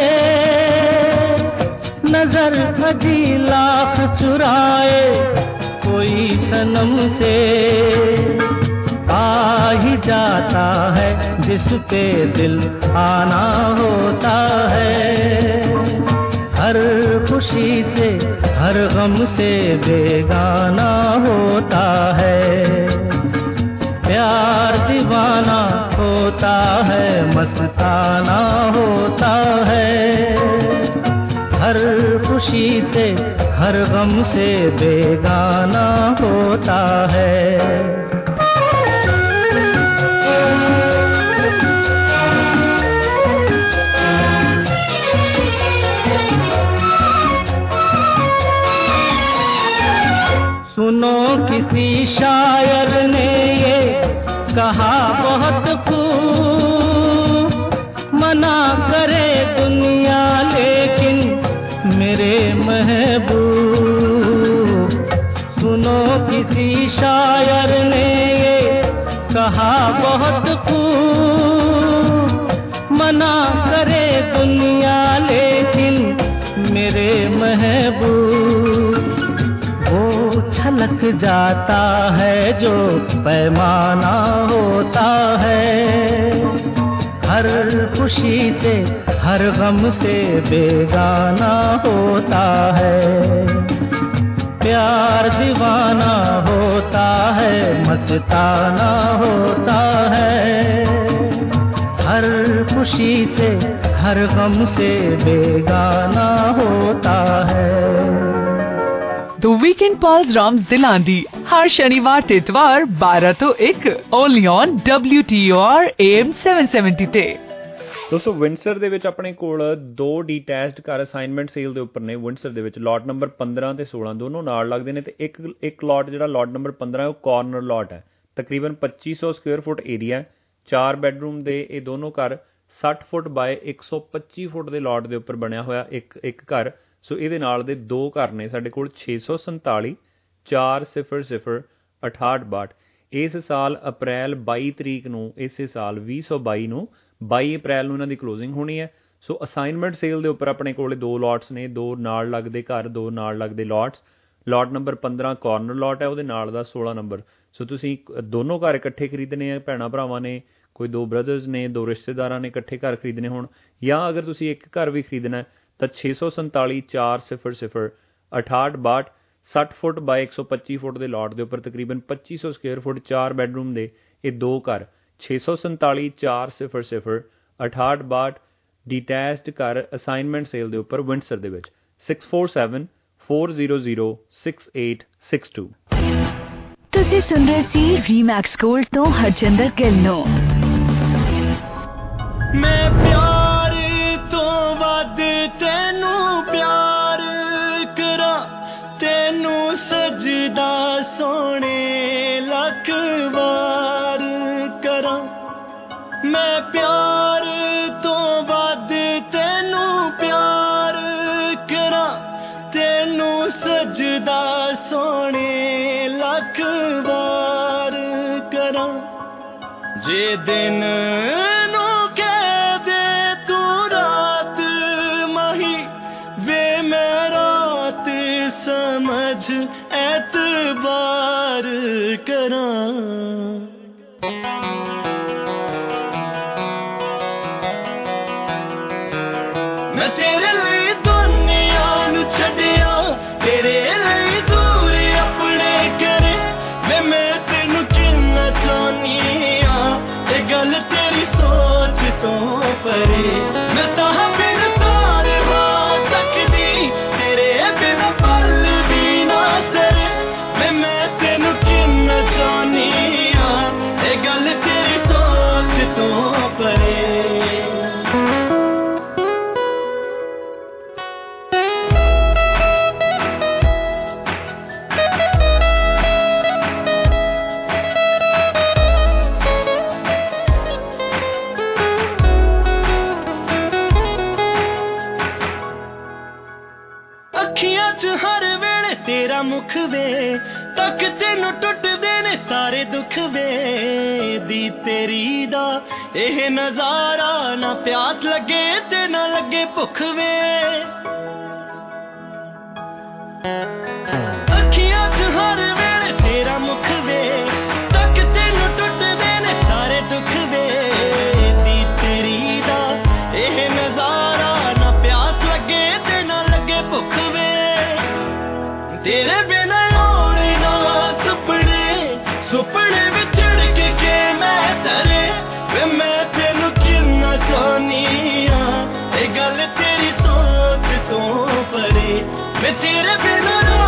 S16: नजर अजीला चुराए कोई सनम से। आ ही जाता है जिस पे दिल आना होता है, हर खुशी से, हर गम से बेगाना होता है। प्यार दीवाना होता है, मस्ताना होता है, हर खुशी से, हर गम से बेगाना होता है। सुनो किसी शायर ने ये कहा बहुत खूब, मना करे दुनिया लेकिन मेरे महबूब, शायर ने ये कहा बहुत खूब, मना करे दुनिया लेकिन मेरे महबूब, वो छलक जाता है जो पैमाना होता है, हर खुशी से हर गम से बेगाना होता है, प्यार दीवाना होता है, मस्ताना होता है, हर खुशी से हर गम से बेगाना होता है।
S17: The Weekend Pulse Rams दिलां दी हर शनिवार ते इतवार 12 ਤੋਂ 1 only on WTOR AM 770 ਤੇ।
S10: ਦੋਸਤੋ ਵਿੰਡਸਰ ਦੇ ਵਿੱਚ ਆਪਣੇ ਕੋਲ 2 ਡੀਟੈਚਡ ਕਾਰ ਅਸਾਈਨਮੈਂਟ ਸੇਲ ਦੇ ਉੱਪਰ ਨੇ। ਵਿੰਡਸਰ ਦੇ ਵਿੱਚ ਲਾਟ ਨੰਬਰ 15 ਤੇ 16 ਦੋਨੋਂ ਨਾਲ ਲੱਗਦੇ ਨੇ, ਤੇ ਇੱਕ ਲਾਟ ਜਿਹੜਾ ਲਾਟ ਨੰਬਰ 15 ਹੈ ਉਹ ਕਾਰਨਰ ਲਾਟ ਹੈ, ਤਕਰੀਬਨ 2500 ਸਕੁਅਰ ਫੁੱਟ ਏਰੀਆ, 4 ਬੈਡਰੂਮ ਦੇ ਇਹ ਦੋਨੋਂ ਘਰ 60 ਫੁੱਟ ਬਾਏ 125 ਫੁੱਟ ਦੇ ਲਾਟ ਦੇ ਉੱਪਰ ਬਣਿਆ ਹੋਇਆ ਇੱਕ ਘਰ। ਸੋ ਇਹਦੇ ਨਾਲ ਦੇ 2 ਘਰ ਨੇ ਸਾਡੇ ਕੋਲ 647 400 6862। ਇਸ ਸਾਲ ਅਪ੍ਰੈਲ 22 ਤਰੀਕ ਨੂੰ, ਇਸੇ ਸਾਲ 2022 ਨੂੰ 22 ਅਪ੍ਰੈਲ ਨੂੰ ਇਹਨਾਂ ਦੀ ਕਲੋਜ਼ਿੰਗ ਹੋਣੀ ਹੈ। ਸੋ ਅਸਾਈਨਮੈਂਟ ਸੇਲ ਦੇ ਉੱਪਰ ਆਪਣੇ ਕੋਲ 2 ਲਾਟਸ ਨੇ, 2 ਨਾਲ ਲੱਗਦੇ ਘਰ, 2 ਨਾਲ ਲੱਗਦੇ lots. Lot number 15 corner lot ਹੈ, ਉਹਦੇ ਨਾਲ ਦਾ 16 ਨੰਬਰ। ਸੋ ਤੁਸੀਂ ਦੋਨੋਂ ਘਰ ਇਕੱਠੇ ਖਰੀਦਣੇ ਆ, ਭੈਣਾਂ ਭਰਾਵਾਂ ਨੇ, ਕੋਈ 2 ਬ੍ਰਦਰਸ ਨੇ, 2 ਰਿਸ਼ਤੇਦਾਰਾਂ ਨੇ ਇਕੱਠੇ ਘਰ ਖਰੀਦਣੇ ਹੋਣ, ਜਾਂ ਅਗਰ ਤੁਸੀਂ ਇੱਕ ਘਰ ਵੀ ਖਰੀਦਣਾ ਤਾਂ 647 400 6862 60 ਫੁੱਟ ਬਾਏ 125 ਫੁੱਟ ਦੇ ਲਾਟ ਦੇ ਉੱਪਰ ਤਕਰੀਬਨ 2500 ਸਕੁਅਰ ਫੁੱਟ 4 ਬੈਡਰੂਮ ਦੇ ਇਹ 2 ਘਰ 647 400 6862 ਡੀਟੈਚਡ ਘਰ ਅਸਾਈਨਮੈਂਟ ਸੇਲ ਦੇ ਉੱਪਰ ਵਿੰਡਸਰ ਦੇ ਵਿੱਚ 647 400 6862।
S15: ਤੁਸੀਂ ਸੁਣ ਰਹੇ ਸੀ ਰੀਮੈਕਸ ਗੋਲਡ ਤੋਂ ਹਰਜਿੰਦਰ ਗਿੱਲ ਨੂੰ।
S4: ਮੈਂ ਪਿਆਰ ਤੋਂ ਵੱਧ ਤੈਨੂੰ ਪਿਆਰ ਕਰਾਂ, ਤੈਨੂੰ ਸਜਦਾ ਸੋਹਣੇ ਲੱਖ ਵਾਰ ਕਰਾਂ। ਮੈਂ ਪਿਆਰ ਤੋਂ ਵੱਧ ਤੈਨੂੰ ਪਿਆਰ ਕਰਾਂ, ਤੈਨੂੰ ਸਜਦਾ ਸੋਹਣੇ ਲੱਖ ਵਾਰ ਕਰਾਂ। ਜੇ ਦਿਨ ਨੂੰ ਕਹਿ ਦੇ ਤੂੰ ਰਾਤ ਮਾਹੀ ਵੇ, ਮੈਂ ਰਾਤ ਸਮਝ ਐਤਬਾਰ ਕਰਾਂ। ਮੈਂ ਤੇਰੇ ਲਈ ਦੁਨੀਆ ਨੂੰ ਛੱਡਿਆ, ਤੇਰੇ ਲਈ ਦੂਰ ਆਪਣੇ ਕਰੇ ਵੇ, ਮੈਂ ਤੈਨੂੰ ਕਿੰਨਾ ਚਾਹੁੰਦੀ ਆ, ਇਹ ਗੱਲ ਤੇਰੀ ਸੋਚ ਤੋਂ ਪਰੇ। ਮੈਂ ਤਾਂ ਬਿਨ ਤਾਰੇ ਵਾਂ ਤੱਕਦੀ, ਤੇਰੇ ਬਿਨ ਪਲ ਵੀ ਨਾ ਸਰੇ ਵੇ, ਮੈਂ ਤੈਨੂੰ ਕਿੰਨਾ ਚਾਹੁੰਦੀ ਆ, ਇਹ ਗੱਲ ਤੇਰੀ ਸੋਚ ਤੋਂ ਪਰੇ। ਅੱਖੀਆਂ 'ਚ ਹਰ ਵੇਲੇ ਤੇਰਾ ਮੁਖ ਵੇ, ਤੱਕ ਤੈਨੂੰ ਟੁੱਟਦੇ ਨੇ ਸਾਰੇ ਦੁੱਖ ਵੇ। ਦੀ ਤੇਰੀ ਦਾ ਇਹ ਨਜ਼ਾਰਾ, ਨਾ ਪਿਆਸ ਲੱਗੇ ਤੇ ਨਾ ਲੱਗੇ ਭੁੱਖ ਵੇ। ਅੱਖੀਆਂ 'ਚ ਹਰ ਵੇਲੇ ਤੇਰਾ ਮੁਖ ਵੇ, ਤੱਕ ਤੈਨੂੰ ਟੁੱਟਦੇ ਨੇ ਸਾਰੇ ਦੁੱਖ ਵੇ। ਦੀ ਤੇਰੀ ਦਾ ਇਹ ਨਜ਼ਾਰਾ, ਨਾ ਪਿਆਸ ਲੱਗੇ ਤੇ ਨਾ ਲੱਗੇ ਭੁੱਖ ਵੇ। ਤੇਰੇ ਬਿਨਾਂ ਆਉਣ ਨਾ ਸੁਪਨੇ, ਸੁਪਨੇ ਵਿੱਚ ਚੜ੍ਹ ਕੇ ਮੈਂ ਤਰੇ ਵੇ, ਮੈਂ ਤੈਨੂੰ ਕਿੰਨਾ ਚਾਹੁੰਦੀ ਆ, ਇਹ ਗੱਲ ਤੇਰੀ ਸੋਚ ਤੋਂ ਪਰੇ। ਮੈਂ ਤੇਰੇ ਬਿਨਾਂ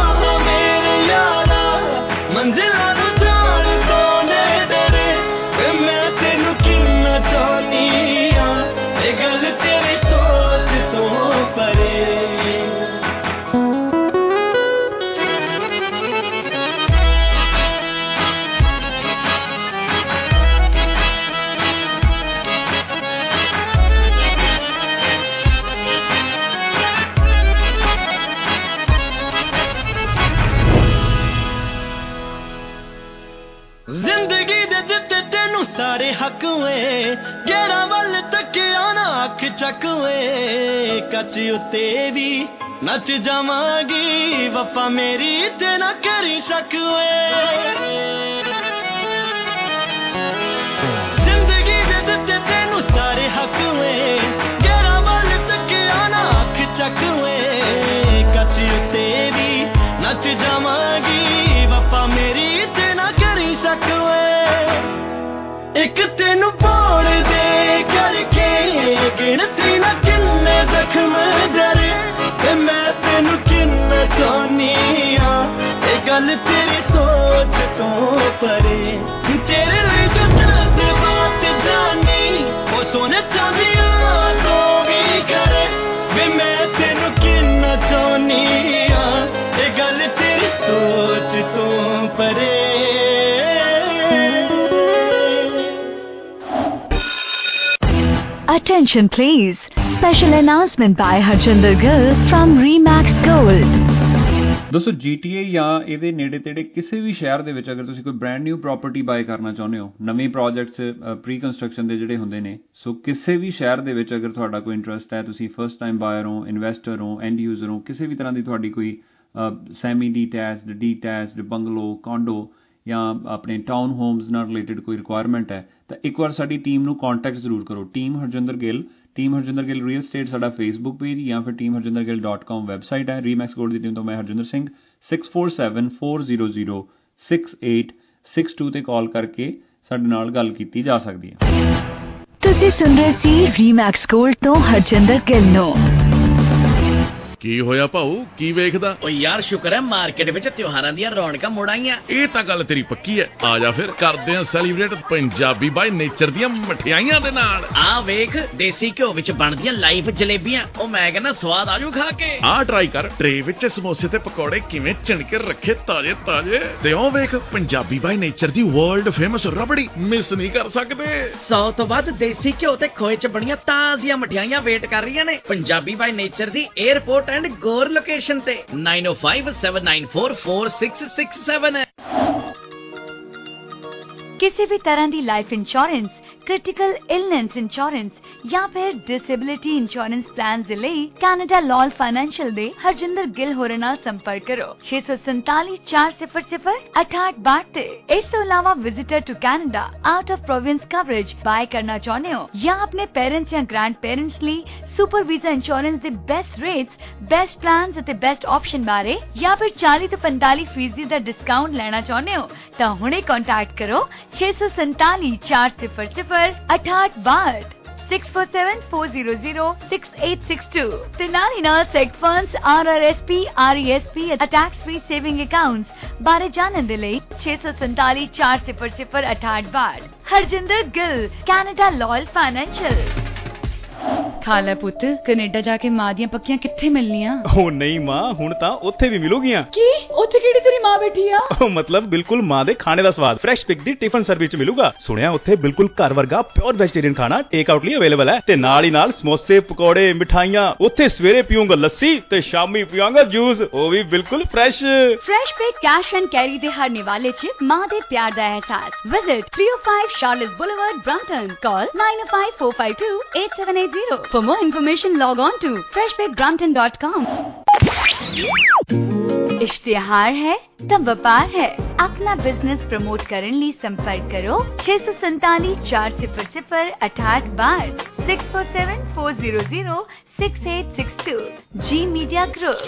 S4: ਸਾਰੇ ਹੱਕ ਵੇ ਗੇਰਾਂ ਵੱਲ ਤੱਕਿਆ ਨਾ ਅੱਖ ਚੱਕ ਵੇ ਕੱਚ ਉੱਤੇ ਵੀ ਨੱਚ ਜਾਵਾਂਗੀ ਵਫਾ ਮੇਰੀ ਤੇ ਨਾ ਕਰੀ ਸ਼ੱਕ ਵੇ ਜ਼ਿੰਦਗੀ ਦੇ ਦਿੱਤੇ ਤੈਨੂੰ ਸਾਰੇ ਹੱਕ ਵੇ ਗੇਰਾਂ ਵੱਲ ਤੱਕਿਆ ਨਾ ਅੱਖ ਚੱਕ ਵੇ ਕੱਚ ਉੱਤੇ ਵੀ ਨੱਚ ਜਾਵਾਂਗੀ ਵਫਾ ਮੇਰੀ ਤੇ ਨਾ ਕਰੀ ਸ਼ੱਕ ਵੇ ਇੱਕ ਤੈਨੂੰ ਪਾਉਣ ਦੇ ਕਰਕੇ ਗਿਣਤੀ ਨਾ ਕਿੰਨੇ ਜ਼ਖਮ ਜਰੇ ਤੇ ਮੈਂ ਤੈਨੂੰ ਕਿੰਨਾ ਚਾਹੁੰਦੀ ਆ ਇਹ ਗੱਲ ਤੇਰੀ ਸੋਚ ਤੋਂ ਪਰੇ ਤੇਰੇ ਲਈ ਜੋ ਦਰਦ ਬਾਤ ਜਾਨੀ ਉਹ ਸੋਨੇ ਚਾਂਦੀਆਂ ਤੋਂ ਵੀ ਕਰੇ ਵੇ ਮੈਂ ਤੈਨੂੰ ਕਿੰਨਾ ਚਾਹੁੰਦੀ ਆ ਇਹ ਗੱਲ ਤੇਰੀ ਸੋਚ ਤੋਂ ਪਰੇ
S15: Attention please. Special announcement by Harjinder Gill from Remax Gold.
S10: ਦੋਸਤੋ GTA ਜਾਂ ਇਹਦੇ ਨੇੜੇ ਤੇੜੇ ਕਿਸੇ ਵੀ ਸ਼ਹਿਰ ਦੇ ਵਿੱਚ ਅਗਰ ਤੁਸੀਂ ਕੋਈ ਬ੍ਰੈਂਡ ਨਿਊ ਪ੍ਰਾਪਰਟੀ ਬਾਏ ਕਰਨਾ ਚਾਹੁੰਦੇ ਹੋ, ਨਵੇਂ ਪ੍ਰੋਜੈਕਟਸ ਪ੍ਰੀ ਕੰਸਟਰਕਸ਼ਨ ਦੇ ਜਿਹੜੇ ਹੁੰਦੇ ਨੇ, ਸੋ ਕਿਸੇ ਵੀ ਸ਼ਹਿਰ ਦੇ ਵਿੱਚ ਅਗਰ ਤੁਹਾਡਾ ਕੋਈ ਇੰਟਰਸਟ ਹੈ, ਤੁਸੀਂ ਫਸਟ ਟਾਈਮ ਬਾਇਰ ਹੋ, ਇਨਵੈਸਟਰ ਹੋ, ਐਂਡ ਯੂਜ਼ਰ ਹੋ, ਕਿਸੇ ਵੀ ਤਰ੍ਹਾਂ ਦੀ ਤੁਹਾਡੀ ਕੋਈ ਸੈਮੀ ਡੀਟੈਚਡ ਬੰਗਲੋ, ਕੌਂਡੋ ਜਾਂ ਆਪਣੇ ਟਾਊਨ ਹੋਮਸ ਨਾਲ ਰਿਲੇਟਡ ਕੋਈ ਰਿਕੁਆਇਰਮੈਂਟ ਹੈ, ਤਾਂ ਇੱਕ ਵਾਰ ਸਾਡੀ ਟੀਮ ਨੂੰ ਕੰਟੈਕਟ ਜ਼ਰੂਰ ਕਰੋ। Team Harjinder Gill real estate ਸਾਡਾ ਫੇਸਬੁੱਕ ਪੇਜ ਜਾਂ ਫਿਰ teamharjindergill.com ਵੈਬਸਾਈਟ ਹੈ। ਰੀਮੈਕਸ ਗੋਲਡ ਦੀ ਟੀਮ ਤੋਂ ਮੈਂ ਹਰਜਿੰਦਰ ਸਿੰਘ 6474006862 ਤੇ ਕਾਲ ਕਰਕੇ ਸਾਡੇ ਨਾਲ ਗੱਲ ਕੀਤੀ ਜਾ ਸਕਦੀ ਹੈ।
S15: ਤੁਸੀਂ ਸੁਣ ਰਹੇ ਸੀ ਰੀਮੈਕਸ ਗੋਲਡ ਤੋਂ ਹਰਜਿੰਦਰ ਗਿੱਲ ਨੂੰ।
S1: ਕੀ ਹੋਇਆ ਭਾਊ, ਕੀ ਵੇਖਦਾ?
S5: ਓ ਯਾਰ ਸ਼ੁਕਰ ਹੈ ਮਾਰਕੀਟ ਵਿੱਚ ਤਿਉਹਾਰਾਂ ਦੀਆਂ ਰੌਣਕਾਂ ਮੁੜ ਆਈਆਂ।
S1: ਇਹ ਤਾਂ ਗੱਲ ਤੇਰੀ ਪੱਕੀ ਹੈ। ਆ ਜਾ ਫਿਰ ਕਰਦੇ ਆਂ ਸੈਲੀਬ੍ਰੇਟ ਪੰਜਾਬੀ ਬਾਈ ਨੇਚਰ ਦੀਆਂ ਮਠਿਆਈਆਂ ਦੇ ਨਾਲ।
S5: ਆ ਵੇਖ ਦੇਸੀ ਘਿਓ ਵਿੱਚ ਬਣਦੀਆਂ ਲਾਈਵ ਜਲੇਬੀਆਂ, ਉਹ ਮੈਂ ਕਹਿੰਦਾ ਸਵਾਦ ਆਜੂ ਖਾ ਕੇ।
S1: ਆ ਟਰਾਈ ਕਰ, ਟਰੇ ਵਿੱਚ ਸਮੋਸੇ ਤੇ ਪਕੌੜੇ ਕਿਵੇਂ ਚਿਣ ਕੇ ਰੱਖੇ ਤਾਜ਼ੇ ਤੇ ਉਹ ਵੇਖ ਪੰਜਾਬੀ ਬਾਈ ਨੇਚਰ ਦੀ ਵਰਲਡ ਫੇਮਸ ਰਬੜੀ, ਮਿਸ ਨਹੀਂ ਕਰ ਸਕਦੇ।
S5: 100 ਤੋਂ ਵੱਧ ਦੇਸੀ ਘਿਓ ਤੇ ਖੋਏ ਚ ਬਣੀਆਂ ਤਾਜ਼ੀਆਂ ਮਠਿਆਈਆਂ ਵੇਟ ਕਰ ਰਹੀਆਂ ਨੇ ਪੰਜਾਬੀ ਬਾਈ ਨੇਚਰ ਦੀ 에ਅਰਪੋਰਟ ਐਂਡ ਗੋਰ ਲੋਕੇਸ਼ਨ ਤੇ 9057944667।
S15: किसी भी तरह की life insurance, critical illness insurance या फिर डिसेबिलिटी इंश्योरेंस प्लान दे लई कैनेडा लॉल फाइनेंशियल दे हरजिंदर गिल होरे नाल संपर्क करो 647 400 6862 ते। इस तो अलावा visitor to Canada out of province coverage buy करना चाहते हो या अपने पेरेंट्स या ग्रैंड पेरेंट्स ਲਈ सुपर वीजा इंश्योरेंस दे बेस्ट रेट्स, बेस्ट प्लान्स ਅਤੇ बेस्ट ऑप्शन बारे या फिर 40 ਤੋਂ 45% ਦਾ डिस्काउंट लेना चाहते हो ਤਾਂ ਹੁਣੇ कांटेक्ट करो 647 400 6862 647-400-6862 ਤੇ ਨਾਲ ਹੀ ਨਾਲ ਸੈਕਟ ਫੰਡਸ, RRSP, RESP ਅਤੇ ਟੈਕਸ ਫ੍ਰੀ ਸੇਵਿੰਗ ਅਕਾਊਂਟਸ ਬਾਰੇ ਜਾਣਨ ਦੇ ਲਈ 647 400 6862। Harjinder Gill, Canada loyal financial.
S2: ਖਾਲਾ ਪੁੱਤ, ਕੈਨੇਡਾ ਜਾ ਕੇ ਮਾਂ ਦੀਆਂ ਪੱਕੀਆਂ ਕਿੱਥੇ ਮਿਲਣੀਆਂ?
S18: ਉਹ ਨਹੀਂ ਮਾਂ, ਹੁਣ ਤਾਂ ਉੱਥੇ ਵੀ ਮਿਲੂਗੀਆਂ।
S2: ਕੀ ਉੱਥੇ ਕਿਹੜੀ ਤੇਰੀ ਮਾਂ ਬੈਠੀ ਆ?
S18: ਉਹ ਮਤਲਬ ਬਿਲਕੁਲ ਮਾਂ ਦੇ ਖਾਣੇ ਦਾ ਸਵਾਦ ਫਰੈਸ਼ ਪਿਕ ਦੀ ਟਿਫਨ ਸਰਵਿਸ ਮਿਲੂਗਾ। ਸੁਣਿਆ ਉੱਥੇ ਬਿਲਕੁਲ ਘਰ ਵਰਗਾ ਪਿਓਰ ਵੈਜੀਟੇਰੀਅਨ ਖਾਣਾ ਟੇਕ ਆਊਟ ਲਈ ਅਵੇਲੇਬਲ ਹੈ ਤੇ ਨਾਲ ਹੀ ਨਾਲ ਸਮੋਸੇ, ਪਕੌੜੇ, ਮਿਠਾਈਆਂ। ਉੱਥੇ ਸਵੇਰੇ ਪੀਊਂਗਾ ਲੱਸੀ ਤੇ ਸ਼ਾਮੀ ਪੀਵਾਂਗਾ ਜੂਸ, ਉਹ ਵੀ ਬਿਲਕੁਲ fresh
S2: pick cash and carry ਦੇ ਹਰ ਨਿਵਾਲੇ 'ਚ ਮਾਂ ਦੇ ਪਿਆਰ ਦਾ ਅਹਿਸਾਸ। Visit 305 Charolais boulevard, Brampton. Call 9054528780 For more information, log on to freshpickbrampton.com. इश्तिहार है तब व्यापार है। अपना बिजनेस प्रमोट करने लिए संपर्क करो 647 400 6862 647 400 6862। Zee media group.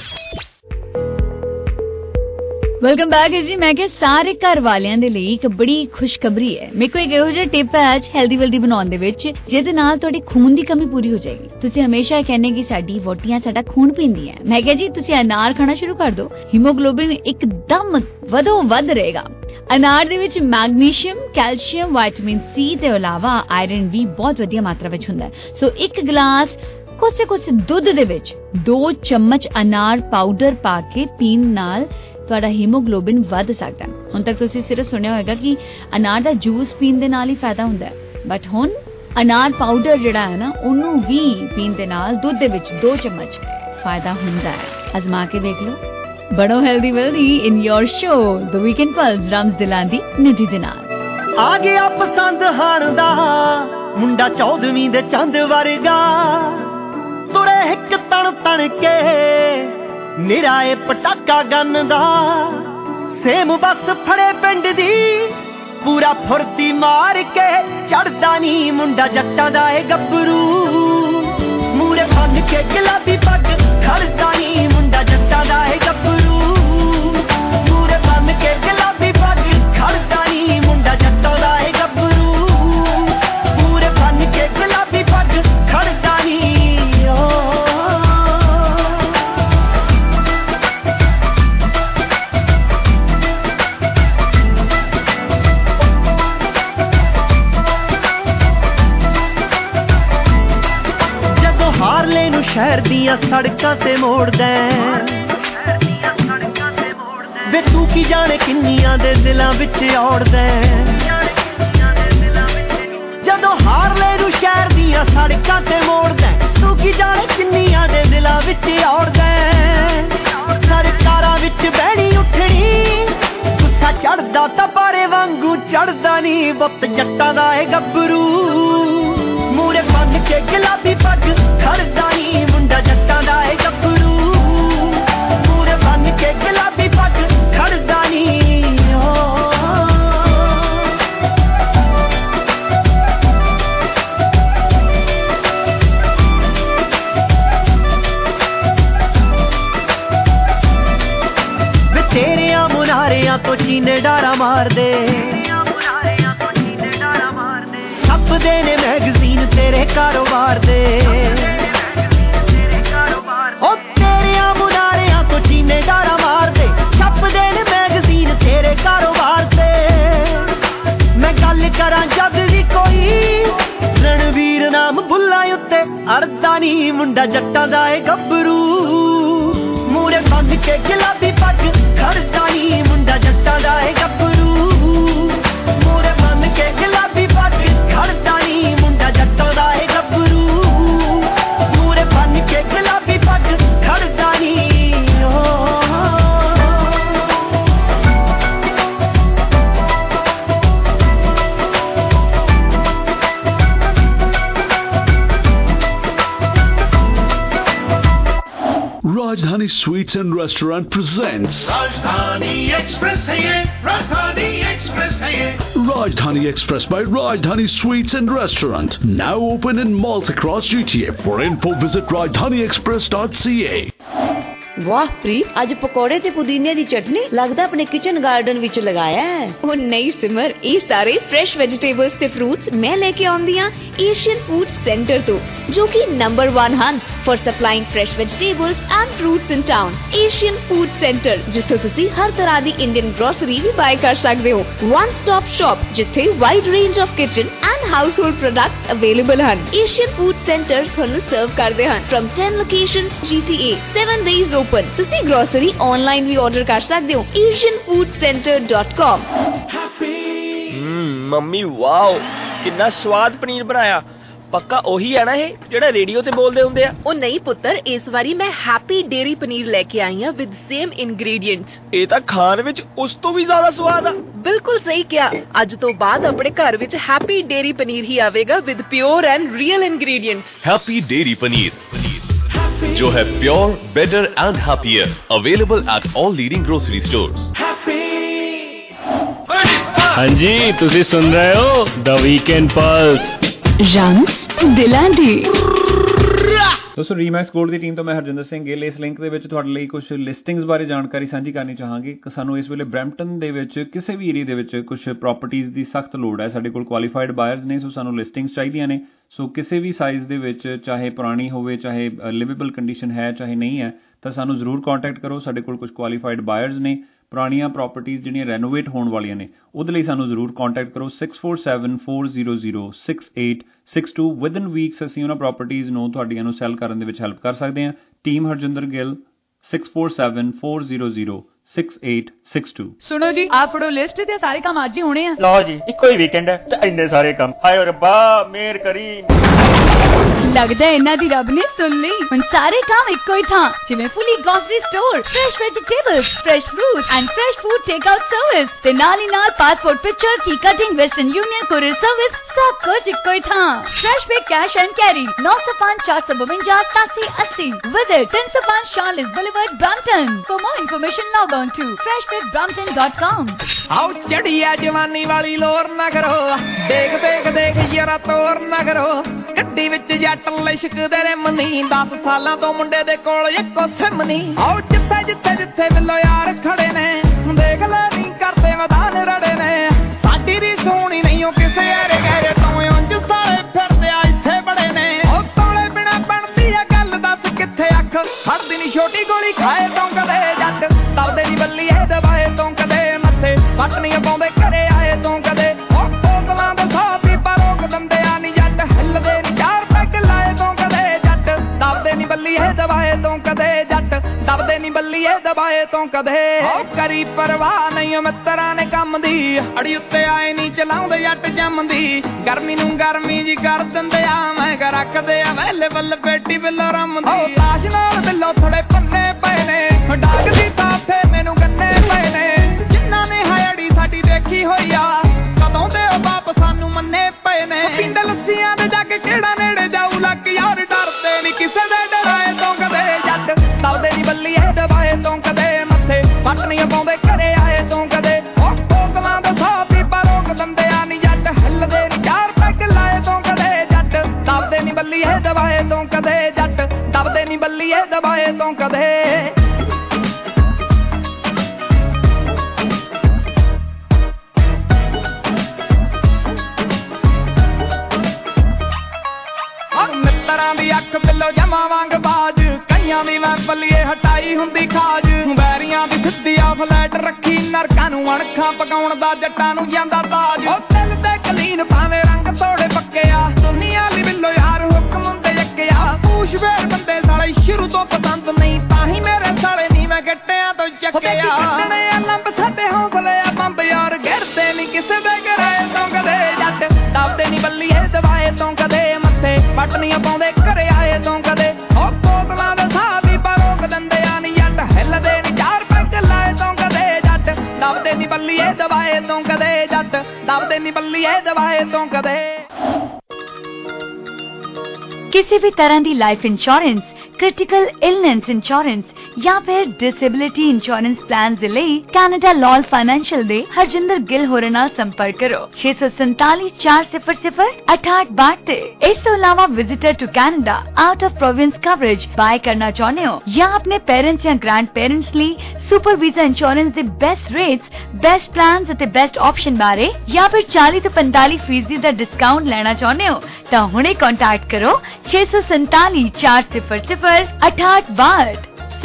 S2: Welcome back ਜੀ। ਮੈਂ ਕਿਹਾ ਸਾਰੇ ਘਰ ਵਾਲਿਆਂ ਦੇ ਲਈ ਇੱਕ ਬੜੀ ਖੁਸ਼ਖਬਰੀ ਹੈ। ਮੇਰੇ ਕੋਲ ਇੱਕ ਇਹੋ ਜਿਹਾ ਟਿਪ ਹੈ ਅੱਜ ਹੈਲਦੀ ਵੈਲਦੀ ਬਣਾਉਣ ਦੇ ਵਿੱਚ, ਜਿਹਦੇ ਨਾਲ ਤੁਹਾਡੇ ਖੂਨ ਦੀ ਕਮੀ ਪੂਰੀ ਹੋ ਜਾਏਗੀ। ਤੁਸੀਂ ਹਮੇਸ਼ਾ ਕਹਿੰਦੇ ਕਿ ਸਾਡੀ ਵੋਟੀਆਂ ਸਾਡਾ ਖੂਨ ਪੀਂਦੀਆਂ। ਮੈਂ ਕਿਹਾ ਜੀ ਤੁਸੀਂ ਅਨਾਰ ਖਾਣਾ ਸ਼ੁਰੂ ਕਰ ਦਿਓ, ਹੀਮੋਗਲੋਬਿਨ ਇੱਕਦਮ ਵਧੋ ਵੱਧ ਰਹੇਗਾ। ਅਨਾਰ ਦੇ ਵਿੱਚ ਮੈਗਨੀਸ਼ੀਅਮ, ਕੈਲਸ਼ੀਅਮ, ਵਿਟਾਮਿਨ ਸੀ ਦੇ ਇਲਾਵਾ ਆਇਰਨ ਵੀ ਬਹੁਤ ਵਧੀਆ ਮਾਤਰਾ ਵਿੱਚ ਹੁੰਦਾ ਹੈ। ਸੋ ਇੱਕ ਗਲਾਸ ਕੋਸੇ ਦੁੱਧ ਦੇ ਵਿੱਚ 2 ਚਮਚ ਅਨਾਰ ਪਾਊਡਰ ਪਾ ਕੇ ਪੀਣ ਨਾਲ ਤੁਹਾਡਾ ਹੀਮੋਗਲੋਬਿਨ ਵੱਧ ਸਕਦਾ। ਹੁਣ ਤੱਕ ਤੁਸੀਂ ਸਿਰਫ ਸੁਣਿਆ ਹੋਵੇਗਾ ਕਿ ਅਨਾਰ ਦਾ ਜੂਸ ਪੀਣ ਦੇ ਨਾਲ ਹੀ ਫਾਇਦਾ ਹੁੰਦਾ ਹੈ, ਬਟ ਹੁਣ ਅਨਾਰ ਪਾਊਡਰ ਜਿਹੜਾ ਹੈ ਨਾ, ਉਹਨੂੰ ਵੀ ਪੀਣ ਦੇ ਨਾਲ ਦੁੱਧ ਦੇ ਵਿੱਚ 2 ਚਮਚ ਫਾਇਦਾ ਹੁੰਦਾ ਹੈ। ਅਜ਼ਮਾ ਕੇ ਦੇਖ ਲਓ। ਬੜੋ healthy wealthy in your show the weekend pulse, ਰਾਮਸ ਦਿਲਾਂ ਦੀ ਨਿਧੀ ਦੇ ਨਾਲ।
S4: ਆ ਗਿਆ ਪਸੰਦ ਹਾਣ ਦਾ ਮੁੰਡਾ 14ਵੀਂ ਦੇ ਚੰਦ ਵਰਗਾ ਤੁਰੇ ਇੱਕ ਤਣ ਤਣ ਕੇ ਨਿਰਾਏ ਪਟਾਕਾ ਗੰਨ ਦਾ ਸੇਮ ਬੱਸ ਫੜੇ ਪਿੰਡ ਦੀ ਪੂਰਾ ਫੁਰਤੀ ਮਾਰ ਕੇ ਚੜਦਾ ਨੀ ਮੁੰਡਾ ਜੱਟਾਂ ਦਾ ਏ ਗੱਭਰੂ ਮੂਰੇ ਬੰਨ ਕੇ ਗੁਲਾਬੀ ਪੱਗ ਖੜਦਾ ਨੀ ਮੁੰਡਾ ਜੱਟਾਂ ਦਾ ਏ ਗੱਭਰੂ ਮੂਰੇ ਬੰਨ ਕੇ ਗੁਲਾਬੀ ਪੱਗ ਖੜਦਾ ਨੀ ਮੁੰਡਾ ਜੱਟਾਂ ਦਾ ਏ ਗੱਭਰੂ ਮੂਰੇ ਬੰਨ ਕੇ ਗੁਲਾਬੀ ਪੱਗ ਖੜਦਾ ਨੀ ਹਾਰਲੇ ਨੂੰ ਸ਼ਹਿਰ ਦੀਆਂ ਸੜਕਾਂ ਤੇ ਮੋੜਦਾ ਵੇ ਤੂੰ ਕੀ ਜਾਣੇ ਕਿੰਨੀਆਂ ਦੇ ਦਿਲਾਂ ਵਿੱਚ ਔੜਦਾ ਜਦੋਂ ਹਾਰਲੇ ਨੂੰ ਸ਼ਹਿਰ ਦੀਆਂ ਸੜਕਾਂ ਤੇ ਮੋੜਦਾ ਤੂੰ ਕੀ ਜਾਣੇ ਕਿੰਨੀਆਂ ਦੇ ਦਿਲਾਂ ਵਿੱਚ ਔੜਦਾ ਸਰਕਾਰਾਂ ਵਿੱਚ ਬਹਿਣੀ ਉੱਠਣੀ ਗੁੱਸਾ ਚੜਦਾ ਤਾਂ ਬਾਰੇ ਵਾਂਗੂ ਚੜਦਾ ਨੀ ਬੱਤ ਜੱਟਾਂ ਦਾ ਏ ਗੱਭਰੂ ਮੂਰੇ ਬੰਨ ਕੇ ਗੁਲਾਬੀ ਪੱਗ ਖੜਦਾ ਨੀ ਮੁੰਡਾ ਜੱਟਾਂ ਦਾ ਏ ਗੱਭਰੂ ਮੂਰੇ ਬੰਨ ਕੇ ਗੁਲਾਬੀ ਪੱਗ ਖੜਦਾ ਨੀ ਵੇ ਤੇਰਿਆਂ ਮੁਨਾਰਿਆਂ ਤੋਂ ਚੀਨੇ ਡਾਰਾ ਮਾਰਦੇ ਛਪਦੇ ਨੇ ਮੈਗਜ਼ੀਨ ਤੇਰੇ ਕਾਰੋਬਾਰ ਦੇ ਉਹ ਤੇਰਿਆਂ ਮੁਨਾਰਿਆਂ ਤੋਂ ਚੀਨੇ ਡਾਰਾ ਮਾਰਦੇ ਛਪਦੇ ਨੇ ਮੈਗਜ਼ੀਨ ਤੇਰੇ ਕਾਰੋਬਾਰ ਤੇ ਮੈਂ ਗੱਲ ਕਰਾਂ ਜਦ ਵੀ ਕੋਈ ਰਣਵੀਰ ਨਾਮ ਬੁੱਲਾਂ ਉੱਤੇ ਅੜਦਾ ਨੀ ਮੁੰਡਾ ਜੱਟਾਂ ਦਾ ਏ ਗੱਭਰੂ ਮੂਰੇ ਬੰਨ ਕੇ ਗੁਲਾਬੀ ਪੱਗ ਖੜਦਾ ਨੀ ਮੁੰਡਾ ਜੱਟਾਂ ਦਾ ਏ ਗੱਭਰੂ ਮੂਰੇ ਬੰਨ ਕੇ ਗੁਲਾਬੀ ਪੱਗ ਖੜਦਾ ਨੀ ਮੁੰਡਾ ਜੱਟਾਂ ਦਾ ਏ ਗੱਭਰੂ ਮੂਰੇ ਬੰਨ ਕੇ ਗੁਲਾਬੀ ਪੱਗ ਖੜਦਾ ਨੀ
S1: Rajdhani Sweets and Restaurant presents
S19: Rajdhani Express hai ye, Rajdhani Express hai ye.
S1: Rajdhani Express by Rajdhani Sweets and Restaurant, now open in malls across GTA. For info visit rajdhaniexpress.ca.
S20: ਵਾਹ ਪ੍ਰੀਤ, ਅੱਜ ਪਕੌੜੇ ਤੇ ਪੁਦੀਨੇ ਦੀ ਚਟਨੀ ਲੱਗਦਾ ਆਪਣੇ ਕਿਚਨ ਗਾਰਡਨ ਵਿੱਚ ਲਗਾਇਆ ਹੈ।
S7: ਉਹ ਨਹੀਂ ਸਿਮਰ, ਇਹ ਸਾਰੇ ਫਰੈਸ਼ ਵੈਜੀਟੇਬਲਸ ਤੇ ਫਰੂਟਸ ਮੈਂ ਲੈ ਕੇ ਆਉਂਦੀ ਹਾਂ ਏਸ਼ੀਅਨ ਫੂਡ ਸੈਂਟਰ ਤੋਂ, ਜੋ ਕਿ ਨੰਬਰ 1 ਹਨ for supplying fresh vegetables and fruits in town. Asian food Centre, ਜਿੱਥੋਂ ਤੁਸੀਂ ਹਰ ਤਰ੍ਹਾਂ ਦੀ ਇੰਡੀਅਨ ਗਰੋਸਰੀ ਵੀ ਬਾਏ ਕਰ ਸਕਦੇ ਹੋ। ਵਨ ਸਟਾਪ ਸ਼ਾਪ, ਜਿੱਥੇ wide range of kitchen and household products available ਹਨ। ਏਸ਼ੀਅਨ ਫੂਡ ਸੈਂਟਰ ਤੁਹਾਨੂੰ ਸਰਵ ਕਰਦੇ ਹਨ from 10 locations GTA, 7 days open। ਤੁਸੀਂ ਗਰੋਸਰੀ ਆਨਲਾਈਨ ਵੀ ਆਰਡਰ ਕਰ ਸਕਦੇ ਹੋ asianfoodcenter.com।
S5: ਮੰਮੀ ਵਾਓ, ਕਿੰਨਾ ਸਵਾਦ ਪਨੀਰ ਬਣਾਇਆ। ਪੱਕਾ ਉਹੀ ਹੈ ਨਾ ਇਹ ਜਿਹੜਾ ਰੇਡੀਓ ਤੇ ਬੋਲਦੇ ਹੁੰਦੇ ਆ?
S7: ਉਹ ਨਹੀਂ ਪੁੱਤਰ, ਇਸ ਵਾਰੀ ਮੈਂ ਹੈਪੀ ਡੇਰੀ ਪਨੀਰ ਲੈ ਕੇ ਆਈ ਹਾਂ ਵਿਦ ਸੇਮ ਇੰਗਰੀਡੀਐਂਟਸ।
S5: ਇਹ ਤਾਂ ਖਾਣ ਵਿੱਚ ਉਸ ਤੋਂ ਵੀ ਜ਼ਿਆਦਾ ਸਵਾਦ ਆ।
S7: ਬਿਲਕੁਲ ਸਹੀ ਕਿਹਾ। ਅੱਜ ਤੋਂ ਬਾਅਦ ਆਪਣੇ ਘਰ ਵਿੱਚ ਹੈਪੀ ਡੇਰੀ ਪਨੀਰ ਹੀ ਆਵੇਗਾ with pure and real ingredients.
S12: Happy Dairy paneer जो है pure, better and happier, available at all leading grocery stores.
S21: हाँ जी, तुसी सुन रहे हो द वीकेंड पल्स।
S2: रंग दिलां दी।
S10: ਦੋਸਤੋ ਰੀਮੈਕਸ ਗੋਲਡ ਦੀ ਟੀਮ ਤੋਂ ਮੈਂ ਹਰਜਿੰਦਰ ਸਿੰਘ ਗਿੱਲ ਇਸ ਲਿੰਕ ਦੇ ਵਿੱਚ ਤੁਹਾਡੇ ਲਈ ਕੁਝ ਲਿਸਟਿੰਗਸ ਬਾਰੇ ਜਾਣਕਾਰੀ ਸਾਂਝੀ ਕਰਨੀ ਚਾਹਾਂਗੇ ਕਿ ਸਾਨੂੰ ਇਸ ਵੇਲੇ ਬਰੈਂਪਟਨ ਦੇ ਵਿੱਚ ਕਿਸੇ ਵੀ ਏਰੀਆ ਦੇ ਵਿੱਚ ਕੁਝ ਪ੍ਰਾਪਰਟੀਜ਼ ਦੀ ਸਖਤ ਲੋੜ ਹੈ। ਸਾਡੇ ਕੋਲ ਕੁਆਲੀਫਾਈਡ ਬਾਇਰਸ ਨੇ, ਸੋ ਸਾਨੂੰ ਲਿਸਟਿੰਗਸ ਚਾਹੀਦੀਆਂ ਨੇ। ਸੋ ਕਿਸੇ ਵੀ ਸਾਈਜ਼ ਦੇ ਵਿੱਚ, ਚਾਹੇ ਪੁਰਾਣੀ ਹੋਵੇ, ਚਾਹੇ ਲਿਵੇਬਲ ਕੰਡੀਸ਼ਨ ਹੈ, ਚਾਹੇ ਨਹੀਂ ਹੈ, ਤਾਂ ਸਾਨੂੰ ਜ਼ਰੂਰ ਕੰਟੈਕਟ ਕਰੋ। ਸਾਡੇ ਕੋਲ ਕੁਝ ਕੁਆਲੀਫਾਈਡ ਬਾਇਰਸ ਨੇ। ਪੁਰਾਣੀਆਂ ਪ੍ਰਾਪਰਟੀਜ਼ ਜਿਹੜੀਆਂ ਰੈਨੋਵੇਟ ਹੋਣ ਵਾਲੀਆਂ ਨੇ, ਉਹਦੇ ਲਈ ਸਾਨੂੰ ਜ਼ਰੂਰ ਕੰਟੈਕਟ ਕਰੋ 6474006862। ਵਿਦਨ ਵੀਕਸ ਅਸੀਂ ਉਹਨਾਂ ਪ੍ਰਾਪਰਟੀਜ਼ ਨੂੰ ਤੁਹਾਡੀਆਂ ਨੂੰ ਸੈਲ ਕਰਨ ਦੇ ਵਿੱਚ ਹੈਲਪ ਕਰ ਸਕਦੇ ਹਾਂ। ਟੀਮ ਹਰਜਿੰਦਰ ਗਿੱਲ 6474006862।
S17: सुनो जी, आप फड़ो लिस्ट ते सारे काम आज ही होने हैं।
S22: लो जी, इको ही वीकेंड है ते इन्ने सारे काम। हाय रब्बा मेहर करी।
S2: ਲੱਗਦਾ ਇਹਨਾਂ ਦੀ ਰੱਬ ਨੇ ਸੁਣ ਲਈ। ਹੁਣ ਸਾਰੇ ਕੰਮ ਇੱਕੋ ਹੀ ਥਾਂ, ਜਿਵੇਂ fully grocery store, fresh vegetables, fresh fruit and fresh food take out service ਤੇ ਨਾਲ ਹੀ ਨਾਲ ਪਾਸਪੋਰਟ ਪਿਕਚਰ ਕੀ cutting Western Union courier service, ਸਭ ਕੁਝ ਇੱਕੋ ਹੀ ਥਾਂ। Fresh pick cash and carry 905 452 8780 visit 305 Charolais Boulevard Brampton. For more information log on to freshpickbrampton.com।
S4: आओ चढ़ी है जवानी वाली लोर ना करो, देख देख देख यारा तोर ना करो, गड्डी विच जट लिशकदे रे मनी, 10 सालां तो मुंडे दे कोल इक्को सिम नी। आओ जिथे जिथे जिथे मिलो यार खड़े ने, देख ले नी करदे मैदान रड़े ने, साडी री सोहनी नहीं ओ किसे यारे गहरे तो उंज साले फिरदे आ इत्थे बड़े ने। ओ तोले बिना बनदी है गल दस किथे अख, हड़दी नी छोटी गोली खाए तो कदे जट, दबदे नी बल्ली है दबाए तो कदे मथे, वट नी पाउंदे घरे आए तो कदे, ओ बोतलां दे साह पीपा रोक दंदे आ नी जट, हिलदे नी चार पैग लाए तो कदे जट, दबदे नी बल्ली है दबाए तो कदे जट, दबदे नी बल्ली है दबाए तो कदे। ओ करी परवाह नहीं मित्तरां ने कम दी, अड़ी उत्ते आए नी चलाउंदे जट जमदी, गर्मी नूं गर्मी जी कर दिंदे आ मैं कर रखदे आ वेले बल बेटी बिल्लो रमदी। ओ लाश नाल बिल्लो थोड़े पन्ने पए ने, डाक दी ताफे मैनू गन्ने पए ने, जिन्हां ने हायड़ी साडी देखी होई आ, कदों दे ओ बाप सानू मन्ने पए ने। पिंड लस्सियां दे जाके केड़ा नेड़े जाऊ लक यार, डरदे नी किसे दे डराए तो कदे जट, दबदे नी बल्ली है दबाए तो कदे मथे, वट नी पाउंदे घरे आए तो कदे, ओ बोतलां दे साह पीपा रोक दंदे आ नी जट, हिलदे नी चार पैग लाए तो कदे जट, दबदे नी बल्ली है दबाए तो कदे जट, दबदे नी बल्ली है दबाए तो कदे। मित्तरां दी अख बिल्लो जमा वांग बाज, कईयां दी मैं बल्लिए हटाई हुंदी खाज, बैरियां दी सिद्धी आ फ्लैट रखी, नरकां नूं अणखां पकाउण दा जट्टां नूं जांदा ताज। ओ दिल ते कलीन भावें रंग थोड़े पक्के आ, दुनिया दी बिल्लो यार हुक्म हुंदे यक्के आ, पूछ वेर बंदे साले शुरू तो पसंद नहीं, ताही मेरे साले नी मैं गट्टियां तो चक्के आ, कड्डणे आ लंब साडे हौसले आ बंब यार, गिरदे नी किसे दे घरे तो कदे जट, दबदे नी बल्ली है दबाए तो कदे मथे, वट नी पाउंदे घरे आए तो कदे, ओ बोतलां दे साह भी रोक दंदे आ नी जट, हिलदे नी चार पैग लाए तो कदे जट, दबदे नी बल्ली है दबाए तो कदे जट, दबदे नी बल्ली है दबाए तो कदे।
S2: किसी भी तरह की life insurance, critical illness insurance या फिर डिसेबिलिटी इंश्योरेंस प्लान दे लई कैनेडा लॉल फाइनेंशियल दे हरजिंदर गिल होरे नाल संपर्क करो 647 400 6862 ते। इस तो अलावा visitor to Canada out of province coverage buy करना चाहते हो या अपने पेरेंट्स या ग्रैंड पेरेंट्स लिए सुपर वीजा इंश्योरेंस दे बेस्ट रेट्स, बेस्ट प्लान्स अते बेस्ट ऑप्शन बारे या फिर 40 तो 45% दा डिस्काउंट लेना चाहते हो तो हुणे कांटेक्ट करो 647 400 6862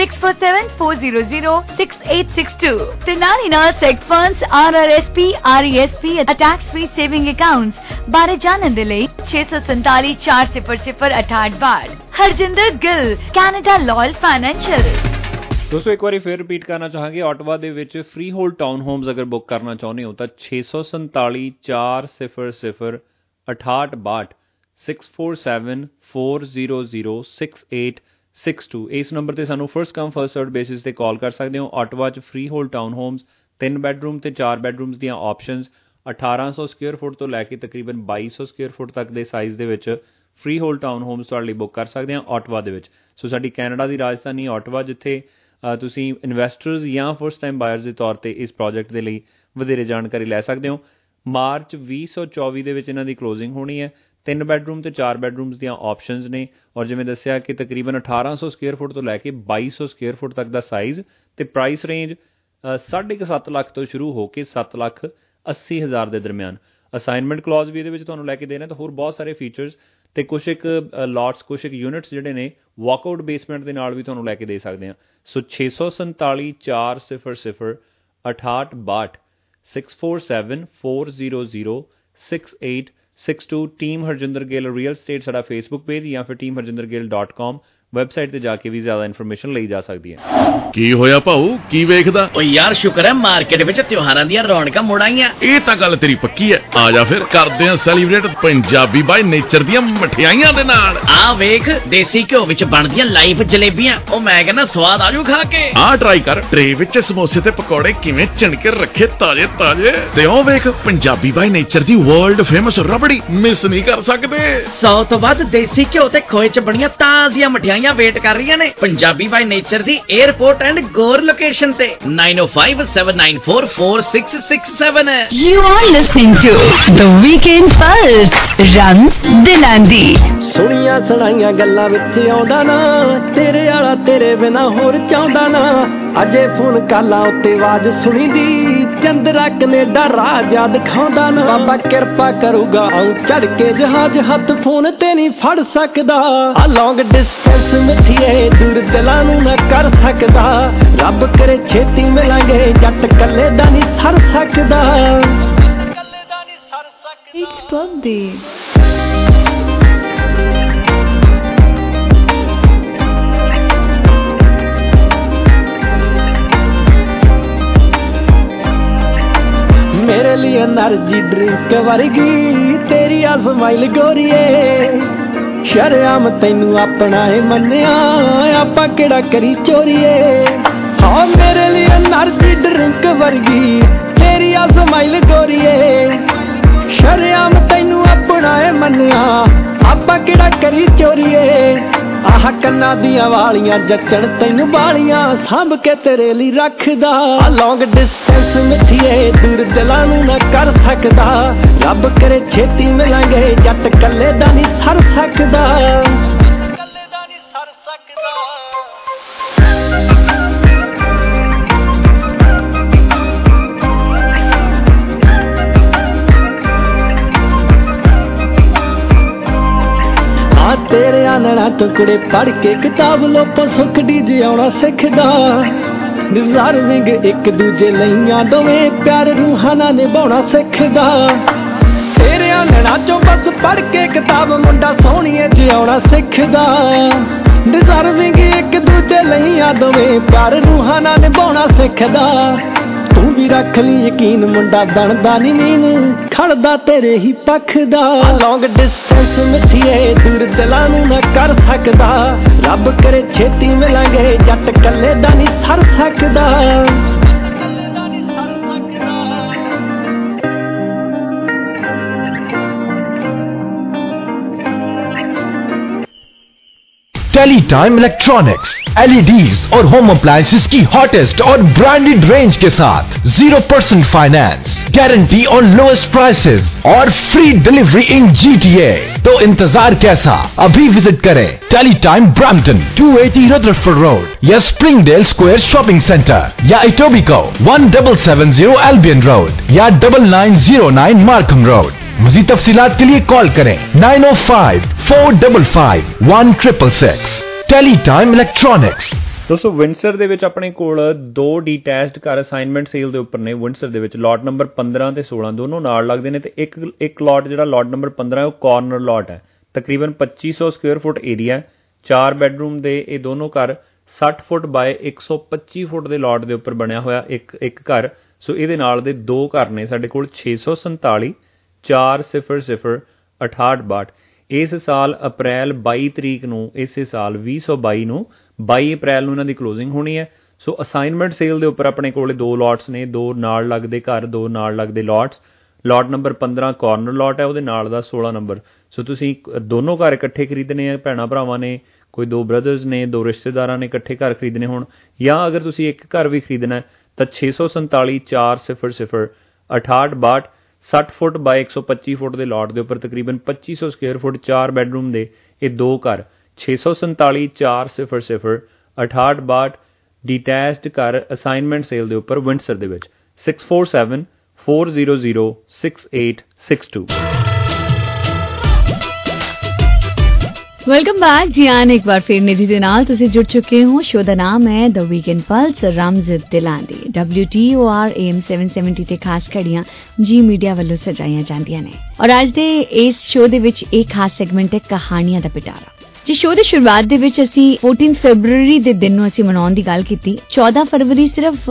S2: 647-400-6862 ਤੇ ਨਾਲ ਹੀ ਨਾਲ ਸੈਕ ਫੰਡਸ, RRSP, RESP ਅਤੇ ਟੈਕਸ ਫ੍ਰੀ ਸੇਵਿੰਗ ਅਕਾਊਂਟਸ ਬਾਰੇ ਜਾਣਨ ਦੇ ਲਈ 647 400 6862 Harjinder Gill, Canada loyal Financial.
S10: ਦੋਸਤੋ ਇੱਕ ਵਾਰੀ ਫਿਰ ਰਿਪੀਟ ਕਰਨਾ ਚਾਹਾਂਗੇ, ਆਟਵਾ ਦੇ ਵਿੱਚ ਫ੍ਰੀ ਹੋਲਡ ਟਾਊਨ ਹੋਮਸ ਅਗਰ ਬੁੱਕ ਕਰਨਾ ਚਾਹੁੰਦੇ ਹੋ ਤਾਂ 647 400 6862 647-400-6862 ਇਸ ਨੰਬਰ ਤੇ ਸਾਨੂੰ first come first served basis ਤੇ ਕਾਲ ਕਰ ਸਕਦੇ ਹੋ। ਆਟਵਾ 'ਚ freehold town homes 3 bedroom ਤੇ 4 ਬੈਡਰੂਮਸ ਦੀਆਂ ਆਪਸ਼ਨਸ 1800 ਸਕੁਅਰ ਫੁੱਟ ਤੋਂ ਲੈ ਕੇ ਤਕਰੀਬਨ 2200 ਸਕੁਅਰ ਫੁੱਟ ਤੱਕ ਦੇ ਸਾਈਜ਼ ਦੇ ਵਿੱਚ ਫ੍ਰੀ ਹੋਲਡ ਟਾਊਨ ਹੋਮਸ ਤੁਹਾਡੇ ਲਈ ਬੁੱਕ ਕਰ ਸਕਦੇ ਹਾਂ ਆਟਵਾ ਦੇ ਵਿੱਚ। ਸੋ ਸਾਡੀ ਕੈਨੇਡਾ ਦੀ ਰਾਜਧਾਨੀ ਆਟਵਾ, ਜਿੱਥੇ ਤੁਸੀਂ ਇਨਵੈਸਟਰਸ ਜਾਂ ਫਸਟ ਟਾਈਮ ਬਾਇਰਸ ਦੇ ਤੌਰ ਤੇ ਇਸ ਪ੍ਰੋਜੈਕਟ ਦੇ ਲਈ ਵਧੇਰੇ ਜਾਣਕਾਰੀ ਲੈ ਸਕਦੇ ਹੋ। ਮਾਰਚ 2024 ਦੇ ਵਿੱਚ ਇਹਨਾਂ ਦੀ ਕਲੋਜ਼ਿੰਗ ਹੋਣੀ ਹੈ। 3 ਬੈਡਰੂਮ ਤੇ 4 ਬੈਡਰੂਮਸ ਦੀਆਂ ਆਪਸ਼ਨਸ ਨੇ ਔਰ ਜਿਵੇਂ ਦੱਸਿਆ ਕਿ ਤਕਰੀਬਨ 1800 ਸਕੁਅਰ ਫੁੱਟ ਤੋਂ ਲੈ ਕੇ 2200 ਸਕੁਅਰ ਫੁੱਟ ਤੱਕ ਦਾ ਸਾਈਜ਼ ਤੇ ਪ੍ਰਾਈਸ ਰੇਂਜ 7.5 ਲੱਖ ਤੋਂ ਸ਼ੁਰੂ ਹੋ ਕੇ 7,80,000 ਦੇ ਦਰਮਿਆਨ। ਅਸਾਈਨਮੈਂਟ ਕਲੌਜ਼ ਵੀ ਇਹਦੇ ਵਿੱਚ ਤੁਹਾਨੂੰ ਲੈ ਕੇ ਦੇਣਾ ਤੇ ਹੋਰ ਬਹੁਤ ਸਾਰੇ ਫੀਚਰਸ ਤੇ ਕੁਛ ਇੱਕ ਲਾਟਸ, ਕੁਛ ਇੱਕ ਯੂਨਿਟਸ ਜਿਹੜੇ ਨੇ ਵਾਕਆਊਟ ਬੇਸਮੈਂਟ ਦੇ ਨਾਲ ਵੀ ਤੁਹਾਨੂੰ ਲੈ ਕੇ ਦੇ ਸਕਦੇ ਹਾਂ। So 647 400 6862 647-400-6862 team Harjinder Gill real estate ਸਾਡਾ ਫੇਸਬੁੱਕ ਪੇਜ ਜਾਂ ਫਿਰ teamharjindergill.com ਵੈਬਸਾਈਟ ਤੇ ਜਾ ਕੇ ਵੀ ਜ਼ਿਆਦਾ ਇਨਫੋਰਮੇਸ਼ਨ ਲਈ ਜਾ ਸਕਦੀ ਹੈ।
S1: ਕੀ ਹੋਇਆ ਭਾਊ, ਕੀ ਵੇਖਦਾ?
S5: ਓ ਯਾਰ ਸ਼ੁਕਰ ਹੈ ਮਾਰਕੀਟ ਵਿੱਚ ਤਿਉਹਾਰਾਂ ਦੀਆਂ ਰੌਣਕਾਂ ਮੁੜ ਆਈਆਂ।
S1: ਇਹ ਤਾਂ ਗੱਲ ਤੇਰੀ ਪੱਕੀ ਹੈ। ਆ ਜਾ ਫਿਰ ਕਰਦੇ ਆ ਸੈਲੀਬ੍ਰੇਟ ਪੰਜਾਬੀ ਬਾਈ ਨੇਚਰ ਦੀਆਂ ਮਠਿਆਈਆਂ ਦੇ ਨਾਲ।
S5: ਆ ਵੇਖ ਦੇਸੀ ਘਿਓ ਵਿੱਚ ਬਣਦੀਆਂ ਲਾਈਵ ਜਲੇਬੀਆਂ, ਉਹ ਮੈਂ ਕਹਿੰਦਾ ਸਵਾਦ ਆਜੂ ਖਾ ਕੇ।
S1: ਆ ਟਰਾਈ ਕਰ, ਟਰੇ ਵਿੱਚ ਸਮੋਸੇ ਤੇ ਪਕੌੜੇ ਕਿਵੇਂ ਚਿਣਕੇ ਰੱਖੇ ਤਾਜ਼ੇ ਤਾਜ਼ੇ। ਤੇ ਉਹ ਵੇਖ ਪੰਜਾਬੀ ਬਾਈ ਨੇਚਰ ਦੀ ਵਰਲਡ ਫੇਮਸ ਰਬੜੀ, ਮਿਸ ਨਹੀਂ ਕਰ ਸਕਦੇ।
S5: 100 ਤੋਂ ਵੱਧ ਦੇਸੀ ਘਿਓ ਤੇ ਖੋਏ ਚ ਬਣੀਆਂ ਤਾਜ਼ੀਆਂ ਮਠਿਆਈਆਂ ਵੇਟ ਕਰ ਰਹੀਆਂ ਨੇ ਪੰਜਾਬੀ ਬਾਈ ਨੇਚਰ ਦੀ 에ਅਰਪੋਰਟ ਐਂਡ ਗੋਰ ਲੋਕੇਸ਼ਨ ਤੇ 9057944667।
S17: You are listening to The Weekend Pulse, Rams Dilandi।
S4: ਸੁਣੀਆਂ ਸੁਣਾਈਆਂ ਗੱਲਾਂ ਵਿੱਚ ਆਉਂਦਾ ਨਾ, ਤੇਰੇ ਵਾਲਾ ਤੇਰੇ ਬਿਨਾ ਹੋਰ ਚਾਹੁੰਦਾ ਨਾ। ਅਜੇ ਫੋਨ ਕਾਲਾਂ ਉੱਤੇ ਆਵਾਜ਼ ਸੁਣੀ ਦੀ, ਚੰਦਰਾ ਕਨੇਡਾ ਰਾਹ ਜਾ ਦਿਖਾਉਂਦਾ ਨਾ। ਬਾਬਾ ਕਿਰਪਾ ਕਰੂਗਾ ਆਉਂ ਚੜ ਕੇ ਜਹਾਜ਼, ਹੱਥ ਫੋਨ ਤੇ ਨਹੀਂ ਫੜ ਸਕਦਾ। ਆ ਲੌਂਗ ਡਿਸਟੈਂਸ ਮਿੱਠੀਏ ਦੂਰ ਦਿਲਾਂ ਨੂੰ ਨਾ ਕਰ ਸਕਦਾ। ਰੱਬ ਕਰੇ ਛੇਤੀ ਮਿਲਾਂਗੇ, ਜੱਟ ਕੱਲੇ ਦਾ ਨਹੀਂ ਸਰ ਸਕਦਾ।
S2: It's birthday.
S4: मेरे लिए एनर्जी ड्रिंक वर्गी तेरी आ स्माइल गोरीए। शर्म तैनू अपना है मन्निया, आपा केड़ा करी चोरीए। हाँ मेरे लिए एनर्जी ड्रिंक वर्गी तेरी आ स्माइल गोरीए। शर्म तैनू अपना है मन्निया, आपा केड़ा करी चोरीए। आह कन्ना दियां वालियां जचण तैनू बालियां, सांभ के तेरे लिए रखदा। लॉन्ग डिस्टेंस मिठीए दूर दिलां नू ना कर सकदा। रब करे छेती मिलांगे, जट कल्ले दा नहीं सर सकदा। तेरे आनना टुकड़े पढ़ के किताब लोपो सुख डी जियाना सिखदा। डिजर्विंग एक दूजे लईयां दोवें प्यार रूहाना निभाउणा सिखदा। तेरे आनना चो बस पढ़ के किताब मुंडा सोहणीए जियाना सिखदा। डिजर्विंग एक दूजे लईयां दोवें प्यार रूहाना निभाउणा सिखदा। तू भी रख ली यकीन मुंडा बनदा नी नीन, खड़दा तेरे ही पक्ष दा। लॉन्ग डिस्टेंस मिठीए दूर दिलां नू ना कर सकदा। रब करे छेती मिलांगे, जट कल्ले दा नी सर सकदा।
S3: टेलीटाइम इलेक्ट्रॉनिक्स LEDs और होम अप्लायंसेस की हॉटेस्ट और ब्रांडेड रेंज के साथ 0% finance, guarantee on lowest prices और फ्री डिलीवरी इन GTA। तो इंतजार कैसा, अभी विजिट करें टेलीटाइम ब्रैम्पटन 280 रदरफोर्ड रोड या स्प्रिंगडेल स्क्वायर शॉपिंग सेंटर या इटोबिको 1770 एल्बियन रोड या 9909 मार्कम रोड। मज़ीद तफसीलात के लिए कॉल करें 9054551666। टेलीटाइम इलेक्ट्रॉनिक्स।
S10: दोस्तों विंडसर ਦੇ ਵਿੱਚ ਆਪਣੇ ਕੋਲ ਦੋ ਡੀਟੈਚਡ ਕਾਰ ਅਸਾਈਨਮੈਂਟ ਸੇਲ ਦੇ ਉੱਪਰ ਨੇ। ਵਿੰਡਸਰ ਦੇ ਵਿੱਚ ਲੋਟ ਨੰਬਰ 15 ਤੇ 16 ਦੋਨੋਂ ਨਾਲ ਲੱਗਦੇ ਨੇ ਤੇ ਇੱਕ ਲੋਟ ਜਿਹੜਾ ਲੋਟ ਨੰਬਰ 15 ਹੈ ਉਹ ਕਾਰਨਰ ਲੋਟ ਹੈ। ਤਕਰੀਬਨ 2500 ਸਕੁਅਰ ਫੁੱਟ ਏਰੀਆ, 4 ਬੈਡਰੂਮ ਦੇ ਇਹ ਦੋਨੋਂ ਘਰ 60 ਫੁੱਟ ਬਾਏ 125 ਫੁੱਟ ਦੇ ਲੋਟ ਦੇ ਉੱਪਰ ਬਣਿਆ ਹੋਇਆ ਇੱਕ ਘਰ। ਸੋ ਇਹਦੇ ਨਾਲ ਦੇ ਦੋ ਘਰ ਨੇ ਸਾਡੇ ਕੋਲ 647 400 6862। ਇਸ ਸਾਲ ਅਪ੍ਰੈਲ 22 ਤਰੀਕ ਨੂੰ, ਇਸੇ ਸਾਲ 2022 ਨੂੰ 22 ਅਪ੍ਰੈਲ ਨੂੰ ਇਹਨਾਂ ਦੀ ਕਲੋਜ਼ਿੰਗ ਹੋਣੀ ਹੈ। ਸੋ ਅਸਾਈਨਮੈਂਟ ਸੇਲ ਦੇ ਉੱਪਰ ਆਪਣੇ ਕੋਲ ਦੋ ਲੋਟਸ ਨੇ, ਦੋ ਨਾਲ ਲੱਗਦੇ ਘਰ, ਦੋ ਨਾਲ ਲੱਗਦੇ lots. Lot number 15 corner lot ਹੈ, ਉਹਦੇ ਨਾਲ ਦਾ 16 ਨੰਬਰ। ਸੋ ਤੁਸੀਂ ਦੋਨੋਂ ਘਰ ਇਕੱਠੇ ਖਰੀਦਣੇ ਆ, ਭੈਣਾਂ ਭਰਾਵਾਂ ਨੇ, ਕੋਈ ਦੋ ਬ੍ਰਦਰਸ ਨੇ, ਦੋ ਰਿਸ਼ਤੇਦਾਰਾਂ ਨੇ ਇਕੱਠੇ ਘਰ ਖਰੀਦਣੇ ਹੋਣ, ਜਾਂ ਅਗਰ ਤੁਸੀਂ ਇੱਕ ਘਰ ਵੀ ਖਰੀਦਣਾ ਤਾਂ 647 400 6862 60 ਫੁੱਟ ਬਾਏ 125 ਫੁੱਟ ਦੇ ਲੋਟ ਦੇ ਉੱਪਰ ਤਕਰੀਬਨ 2500 ਸਕੁਅਰ ਫੁੱਟ 4 ਬੈਡਰੂਮ ਦੇ ਇਹ ਦੋ ਘਰ 647 400 6862 ਡੀਟੈਚਡ ਘਰ ਅਸਾਈਨਮੈਂਟ ਸੇਲ ਦੇ ਉੱਪਰ ਵਿੰਡਸਰ ਦੇ ਵਿੱਚ 647 400 6862।
S2: ਵੈਲਕਮ ਬੈਕ ਜੀ ਆਨ ਇੱਕ ਵਾਰ ਫਿਰ ਨਿਧੀ ਦੇ ਨਾਲ ਤੁਸੀਂ ਜੁੜ ਚੁੱਕੇ ਹੋ। ਸ਼ੋ ਦਾ ਨਾਮ ਹੈ ਦ ਵੀਕਐਂਡ ਪਲਸ ਰਮਜ਼ ਦਿਲਾਂਦੀ। WTOR AM 770 ਤੇ ਖਾਸ ਘੜੀਆਂ ਜੀ ਮੀਡੀਆ ਵੱਲੋਂ ਸਜਾਈਆਂ ਜਾਂਦੀਆਂ ਨੇ ਔਰ ਅੱਜ ਦੇ ਇਸ ਸ਼ੋ ਦੇ ਵਿੱਚ ਇੱਕ ਖਾਸ ਸੈਗਮੈਂਟ ਹੈ ਕਹਾਣੀਆਂ ਦਾ ਪਿਟਾਰਾ। ਜੀ ਸ਼ੋਅ ਦੀ ਸ਼ੁਰੂਆਤ ਦੇ ਵਿੱਚ ਅਸੀਂ 14 ਫਰਵਰੀ ਦੇ ਦਿਨ ਨੂੰ ਅਸੀਂ ਮਨਾਉਣ ਦੀ ਗੱਲ ਕੀਤੀ। 14 ਫਰਵਰੀ ਸਿਰਫ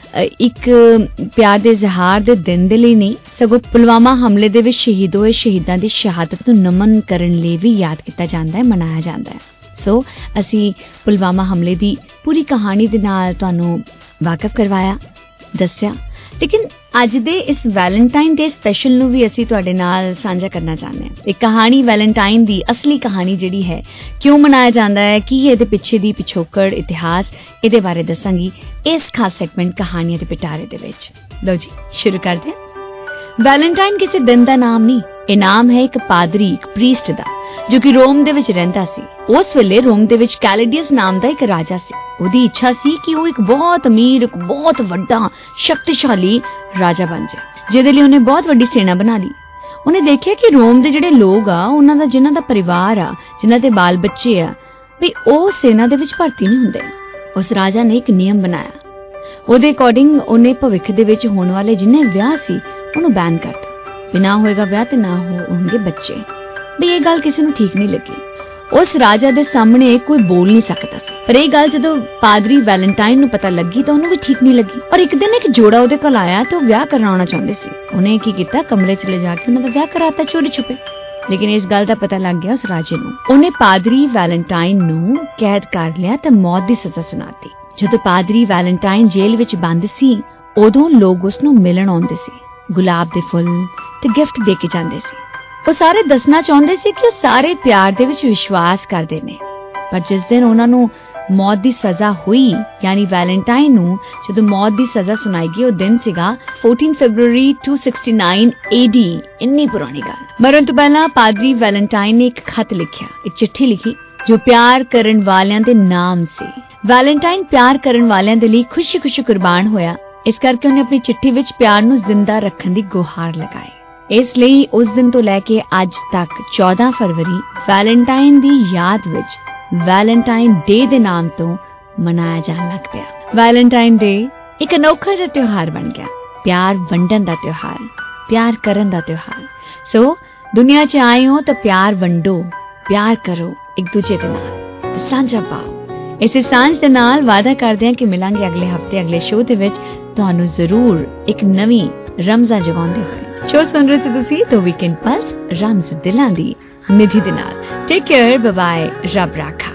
S2: ਇੱਕ ਪਿਆਰ ਦੇ ਇਜ਼ਹਾਰ ਦੇ ਦਿਨ ਦੇ ਲਈ ਨਹੀਂ, ਸਗੋਂ ਪੁਲਵਾਮਾ ਹਮਲੇ ਦੇ ਵਿੱਚ ਸ਼ਹੀਦ ਹੋਏ ਸ਼ਹੀਦਾਂ ਦੀ ਸ਼ਹਾਦਤ ਨੂੰ ਨਮਨ ਕਰਨ ਲਈ ਵੀ ਯਾਦ ਕੀਤਾ ਜਾਂਦਾ ਹੈ, ਮਨਾਇਆ ਜਾਂਦਾ ਹੈ। ਸੋ ਅਸੀਂ ਪੁਲਵਾਮਾ ਹਮਲੇ ਦੀ ਪੂਰੀ ਕਹਾਣੀ ਦੇ ਨਾਲ ਤੁਹਾਨੂੰ ਵਾਕਿਫ ਕਰਵਾਇਆ, ਦੱਸਿਆ। ਲੇਕਿਨ ਅੱਜ ਦੇ ਇਸ ਵੈਲੈਂਟਾਈਨ ਡੇ ਸਪੈਸ਼ਲ ਨੂੰ ਵੀ ਅਸੀਂ ਤੁਹਾਡੇ ਨਾਲ ਸਾਂਝਾ ਕਰਨਾ ਚਾਹੁੰਦੇ ਹਾਂ। ਇਹ ਕਹਾਣੀ ਵੈਲੈਂਟਾਈਨ ਦੀ ਅਸਲੀ ਕਹਾਣੀ ਜਿਹੜੀ ਹੈ, ਕਿਉਂ ਮਨਾਇਆ ਜਾਂਦਾ ਹੈ, ਕੀ ਇਹਦੇ ਪਿੱਛੇ ਦੀ ਪਿਛੋਕੜ, ਇਤਿਹਾਸ, ਇਹਦੇ ਬਾਰੇ ਦੱਸਾਂਗੀ ਇਸ ਖਾਸ ਸੈਗਮੈਂਟ ਕਹਾਣੀਆਂ ਦੇ ਪਿਟਾਰੇ ਦੇ ਵਿੱਚ। ਲਓ ਜੀ ਸ਼ੁਰੂ ਕਰਦੇ ਹਾਂ। ਵੈਲੈਂਟਾਈਨ ਕਿਸੇ ਦਿਨ ਦਾ ਨਾਮ ਨਹੀਂ, ਇਹ ਨਾਮ ਹੈ ਇੱਕ ਪਾਦਰੀ, ਇੱਕ ਪ੍ਰੀਸਟ ਦਾ, ਜੋ ਕਿ ਰੋਮ ਦੇ ਵਿੱਚ ਰਹਿੰਦਾ ਸੀ। ਉਸ ਵੇਲੇ ਰੋਮ ਦੇ ਵਿੱਚ ਕੈਲੇਡੀਅਸ ਨਾਮ ਦਾ ਇੱਕ ਰਾਜਾ ਸੀ। ਉਹਦੀ ਇੱਛਾ ਸੀ ਕਿ ਉਹ ਇੱਕ ਬਹੁਤ ਅਮੀਰ, ਇੱਕ ਬਹੁਤ ਵੱਡਾ ਸ਼ਕਤੀਸ਼ਾਲੀ ਰਾਜਾ ਬਣ ਜਾਏ, ਜਿਹਦੇ ਲਈ ਉਹਨੇ ਬਹੁਤ ਵੱਡੀ ਸੈਨਾ ਬਣਾ ਲਈ। ਉਹਨੇ ਦੇਖਿਆ ਕਿ ਰੋਮ ਦੇ ਜਿਹੜੇ ਲੋਕ ਆ, ਉਹਨਾਂ ਦਾ ਜਿਨ੍ਹਾਂ ਦਾ ਪਰਿਵਾਰ ਆ, ਜਿਨ੍ਹਾਂ ਦੇ ਬਾਲ ਬੱਚੇ ਆ, ਵੀ ਉਹ ਸੈਨਾ ਦੇ ਵਿੱਚ ਭਰਤੀ ਨਹੀਂ ਹੁੰਦੇ। ਉਸ ਰਾਜਾ ਨੇ ਇੱਕ ਨਿਯਮ ਬਣਾਇਆ। ਉਹਦੇ ਅਕੋਰਡਿੰਗ ਉਹਨੇ ਭਵਿੱਖ ਦੇ ਵਿੱਚ ਹੋਣ ਵਾਲੇ ਜਿੰਨੇ ਵਿਆਹ ਸੀ ਉਹਨੂੰ ਬੈਨ ਕਰਤਾ, ਵੀ ਨਾ ਹੋਏਗਾ ਵਿਆਹ ਤੇ ਨਾ ਹੋਣਗੇ ਬੱਚੇ। ਵੀ ਇਹ ਗੱਲ ਕਿਸੇ ਨੂੰ ਠੀਕ ਨਹੀਂ ਲੱਗੀ। ਉਸ ਰਾਜਾ ਦੇ ਸਾਹਮਣੇ ਕੋਈ ਬੋਲ ਨਹੀਂ ਸਕਦਾ ਸੀ। ਪਰ ਇਹ ਗੱਲ ਜਦੋਂ ਪਾਦਰੀ ਵੈਲੈਂਟਾਈਨ ਨੂੰ ਪਤਾ ਲੱਗੀ ਤਾਂ ਉਹਨੂੰ ਵੀ ਠੀਕ ਨਹੀਂ ਲੱਗੀ। ਔਰ ਇੱਕ ਦਿਨ ਇੱਕ ਜੋੜਾ ਉਹਦੇ ਕੋਲ ਆਇਆ ਤੇ ਉਹ ਵਿਆਹ ਕਰਾਉਣਾ ਚਾਹੁੰਦੇ ਸੀ। ਉਹਨੇ ਕੀ ਕੀਤਾ, ਕਮਰੇ 'ਚ ਲੈ ਜਾ ਕੇ ਉਹਨਾਂ ਦਾ ਵਿਆਹ ਕਰਾਤਾ ਚੋਰੀ ਛੁਪੇ। ਲੇਕਿਨ ਇਸ ਗੱਲ ਦਾ ਪਤਾ ਲੱਗ ਗਿਆ ਉਸ ਰਾਜੇ ਨੂੰ। ਉਹਨੇ ਪਾਦਰੀ ਵੈਲੈਂਟਾਈਨ ਨੂੰ ਕੈਦ ਕਰ ਲਿਆ ਤੇ ਮੌਤ ਦੀ ਸਜ਼ਾ ਸੁਣਾਤੀ। ਜਦੋਂ ਪਾਦਰੀ ਵੈਲੈਂਟਾਈਨ ਜੇਲ੍ਹ ਵਿੱਚ ਬੰਦ ਸੀ, ਉਦੋਂ ਲੋਕ ਉਸ ਨੂੰ ਮਿਲਣ ਆਉਂਦੇ ਸੀ, ਗੁਲਾਬ ਦੇ ਫੁੱਲ ਤੇ ਗਿਫਟ ਦੇ ਕੇ ਜਾਂਦੇ ਸੀ। ਉਹ ਸਾਰੇ ਦੱਸਣਾ ਚਾਹੁੰਦੇ ਸੀ ਕਿ ਉਹ ਸਾਰੇ ਪਿਆਰ ਦੇ ਵਿੱਚ ਵਿਸ਼ਵਾਸ ਕਰਦੇ ਨੇ। ਪਰ ਜਿਸ ਦਿਨ ਉਹਨਾਂ ਨੂੰ ਮੌਤ ਦੀ ਸਜ਼ਾ ਹੋਈ, ਯਾਨੀ ਵੈਲੈਂਟਾਈਨ ਨੂੰ ਜਦੋਂ ਮੌਤ ਦੀ ਸਜ਼ਾ ਸੁਣਾਈ ਗਈ, ਉਹ ਦਿਨ ਸੀਗਾ 14 ਫਰਵਰੀ 269 AD। ਇੰਨੀ ਪੁਰਾਣੀ ਗੱਲ। ਮਰਨ ਤੋਂ ਪਹਿਲਾਂ ਪਾਦਰੀ ਵੈਲੈਂਟਾਈਨ ਨੇ ਇੱਕ ਖਤ ਲਿਖਿਆ, ਇੱਕ ਚਿੱਠੀ ਲਿਖੀ ਜੋ ਪਿਆਰ ਕਰਨ ਵਾਲਿਆਂ ਦੇ ਨਾਮ ਸੀ। ਵੈਲੈਂਟਾਈਨ ਪਿਆਰ ਕਰਨ ਵਾਲਿਆਂ ਦੇ ਲਈ ਖੁਸ਼ੀ-ਖੁਸ਼ੀ ਕੁਰਬਾਨ ਹੋਇਆ। ਇਸ ਕਰਕੇ ਉਹਨੇ ਆਪਣੀ ਚਿੱਠੀ ਵਿੱਚ ਪਿਆਰ ਨੂੰ ਜ਼ਿੰਦਾ ਰੱਖਣ ਦੀ ਗੁਹਾਰ ਲਗਾਈ। ਇਸ ਲਈ ਉਸ ਦਿਨ ਤੋਂ ਲੈ ਕੇ ਅੱਜ ਤੱਕ 14 ਫਰਵਰੀ ਵੈਲੈਂਟਾਈਨ ਦੀ ਯਾਦ ਵਿੱਚ ਵੈਲੈਂਟਾਈਨ ਡੇ ਦੇ ਨਾਮ ਤੋਂ ਮਨਾਇਆ ਜਾਣ ਲੱਗ ਪਿਆ। ਵੈਲੈਂਟਾਈਨ ਡੇ ਇੱਕ ਅਨੋਖਾ ਜਿਹਾ ਤਿਉਹਾਰ ਬਣ ਗਿਆ, ਪਿਆਰ ਵੰਡਣ ਦਾ ਤਿਉਹਾਰ, ਪਿਆਰ ਕਰਨ ਦਾ ਤਿਉਹਾਰ। ਸੋ ਦੁਨੀਆ 'ਚ ਆਏ ਹੋ ਤਾਂ ਪਿਆਰ ਵੰਡੋ, ਪਿਆਰ ਕਰੋ ਇੱਕ ਦੂਜੇ ਦੇ ਨਾਲ, ਸਾਂਝਾ ਪਾਓ। ਇਸੇ ਸਾਂਝ ਦੇ ਨਾਲ ਵਾਅਦਾ ਕਰਦੇ ਹਾਂ ਕਿ ਮਿਲਾਂਗੇ ਅਗਲੇ ਹਫਤੇ ਅਗਲੇ ਸ਼ੋਅ ਦੇ ਵਿੱਚ, ਤੁਹਾਨੂੰ ਜ਼ਰੂਰ ਇੱਕ ਨਵੀਂ ਰਮਜ਼ਾਂ ਜਗਾਉਂਦੇ ਹੋਏ। ਸ਼ੋਅ ਸੁਣ ਰਹੇ ਸੀ ਤੁਸੀਂ The Weekend Pulse, ਰਮਜ਼ ਦਿਲਾਂ ਦੀ ਨਿਧੀ ਦੇ ਨਾਲ। ਟੇਕ ਕੇਅਰ, ਬਾਏ ਬਾਏ, ਰੱਬ ਰਾਖਾ।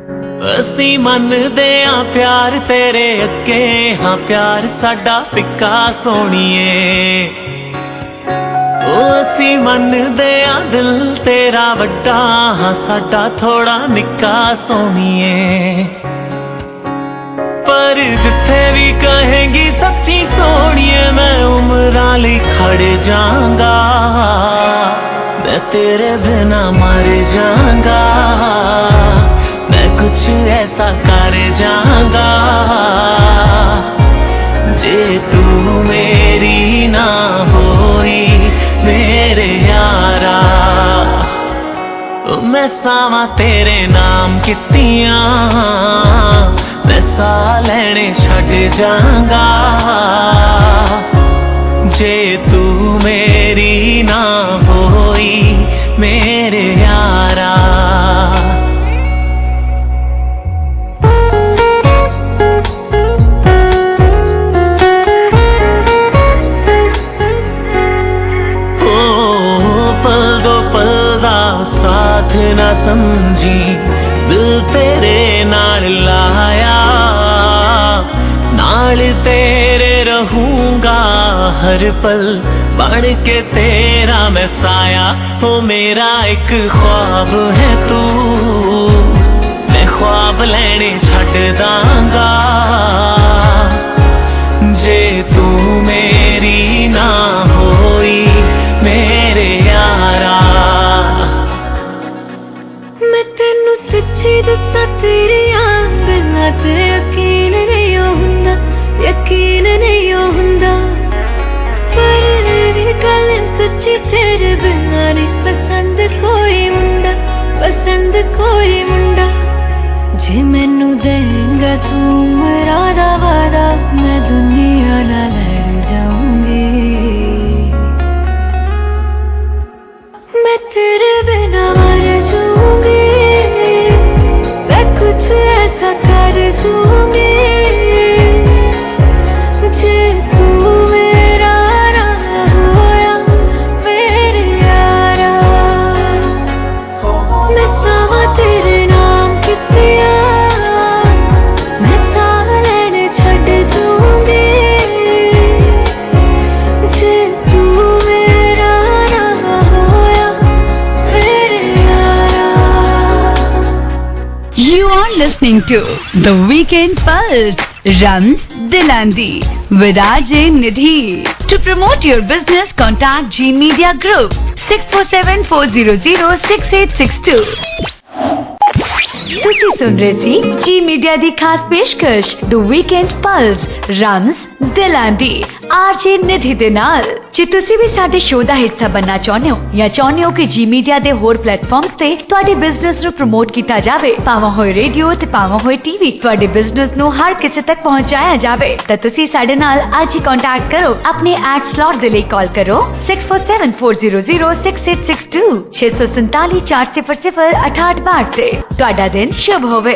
S4: ਅਸੀਂ ਮੰਨਦੇ ਆਂ ਪਿਆਰ ਤੇਰੇ ਅੱਗੇ, ਹਾਂ ਪਿਆਰ ਸਾਡਾ ਫਿੱਕਾ ਸੋਹਣੀਏ। ਅਸੀਂ ਮੰਨਦੇ ਆਂ ਦਿਲ ਤੇਰਾ ਵੱਡਾ, ਹਾਂ ਸਾਡਾ ਥੋੜਾ ਨਿੱਕਾ ਸੋਹਣੀਏ। ਪਰ ਜਿੱਥੇ ਵੀ ਕਹੇਂਗੀ ਸੱਚੀ ਸੋਹਣੀਏ, ਮੈਂ ਉਮਰਾਂ ਲਈ ਖੜ ਜਾਵਾਂਗਾ, ਮੈਂ ਤੇਰੇ ਬਿਨਾ ਮਰ ਜਾਵਾਂਗਾ, ਮੈਂ ਕੁਛ ਐਸਾ ਕਰ ਜਾਵਾਂਗਾ, ਜੇ ਤੂੰ ਮੇਰੀ ਨਾ ਹੋਈ ਮੇਰੇ ਯਾਰਾ। ਮੈਂ ਸਾਵਾਂ ਤੇਰੇ ਨਾਮ ਕੀਤੀਆਂ, ਮੈਂ ਸਾਹ ਲੈਣੇ ਛੱਡ ਜਾਵਾਂਗਾ, ਜੇ ਤੂੰ ਮੇਰੀ ਨਾ ਹੋਈ ਮੇਰੇ ਯਾਰਾ। ਸਾਥ ਨਾ ਸਮਝੀ, ਦਿਲ ਤੇਰੇ ਨਾਲ ਲਾਇਆ, ਨਾਲ ਤੇਰੇ ਰਹੂੰਗਾ ਹਰ ਪਲ, ਬਣ ਕੇ ਤੇਰਾ ਮੈਂ ਸਾਇਆ। ਹੋ ਮੇਰਾ ਇੱਕ ख्वाब ਹੈ ਤੂੰ, ਮੈਂ ख्वाब ਲੈਣੇ ਛੱਡ ਦਾਂਗਾ, ਜੇ ਤੂੰ ਮੇਰੀ ਨਾ ਹੋਈ ਮੇਰੇ ਯਾਰਾ।
S13: ਮੈਂ ਤੈਨੂੰ ਸੱਚੀ ਦੱਸਾਂ, ਤੇਰੀਆਂ ਗੱਲਾਂ ਤੇ ਯਕੀਨ ਨਹੀਂ ਹੁੰਦਾ, ਯਕੀਨ ਨਹੀਂ ਹੁੰਦਾ। ਪਰ ਇਹ ਗੱਲ ਸੱਚੀ, ਤੇਰੇ ਬਿਨਾਂ ਨਹੀਂ ਪਸੰਦ ਕੋਈ ਮੁੰਡਾ, ਪਸੰਦ ਕੋਈ ਮੁੰਡਾ। ਜੇ ਮੈਨੂੰ ਦੇਂਗਾ ਤੂੰ ਮੇਰਾ ਦਾ ਵਾਦਾ, ਮੈਂ ਦੁਨੀਆ ਨਾਲ ਲੜ ਜਾਊਂਗੀ, ਮੈਂ ਤੇਰੇ ਬਿਨਾਂ ਮਰ ਜਾਊਂਗੀ। ऐसा कर दूंगी जे तू मेरा ना होया मेरे यारा मैं सवा तेरे नाम कितिया मैं साह लेने छड़ जूंगी जे तू मेरा ना होया मेरे यारा.
S2: You are listening to The Weekend Pulse, runs Dilandi with RJ Nidhi. To promote your business, contact G Media Group 6474006862. ਤੁਸੀਂ ਸੁਣ ਰਹੇ ਸੀ ਜੀ ਮੀਡੀਆ ਦੀ ਖਾਸ ਪੇਸ਼ਕਸ਼ ਦ ਵੀਕਐਂਡ ਪਲਸ ਰਮਜ਼ ਦਿਲਾਂਦੀ ਆਰਜੇ ਨਿਧੀ ਦੇ ਨਾਲ. ਜੇ ਤੁਸੀਂ ਵੀ ਸਾਡੇ ਸ਼ੋਅ ਦਾ ਹਿੱਸਾ ਬਣਨਾ ਚਾਹੁੰਦੇ ਹੋ ਜਾਂ ਚਾਹੁੰਦੇ ਹੋ ਕਿ ਜੀ ਮੀਡੀਆ ਦੇ ਹੋਰ ਪਲੇਟਫਾਰਮਸ ਤੇ ਤੁਹਾਡੇ ਬਿਜ਼ਨਸ ਨੂੰ ਪ੍ਰਮੋਟ ਕੀਤਾ ਜਾਵੇ, ਭਾਵੇਂ ਹੋਏ ਰੇਡੀਓ ਤੇ ਭਾਵੇਂ ਹੋਏ ਟੀਵੀ, ਤੁਹਾਡੇ ਬਿਜ਼ਨਸ ਨੂੰ ਹਰ ਕਿਸੇ ਤੱਕ ਪਹੁੰਚਾਇਆ ਜਾਵੇ, ਤਾਂ ਤੁਸੀਂ ਸਾਡੇ ਨਾਲ ਅੱਜ ਹੀ ਕੰਟੈਕਟ ਕਰੋ. ਆਪਣੇ ਐਡ ਸਲੌਟ ਦੇ ਲਈ ਕਾਲ ਕਰੋ 6474006862 647 400 6862 ਤੇ. ਤੁਹਾਡਾ ਦਿਨ शुभ होवे.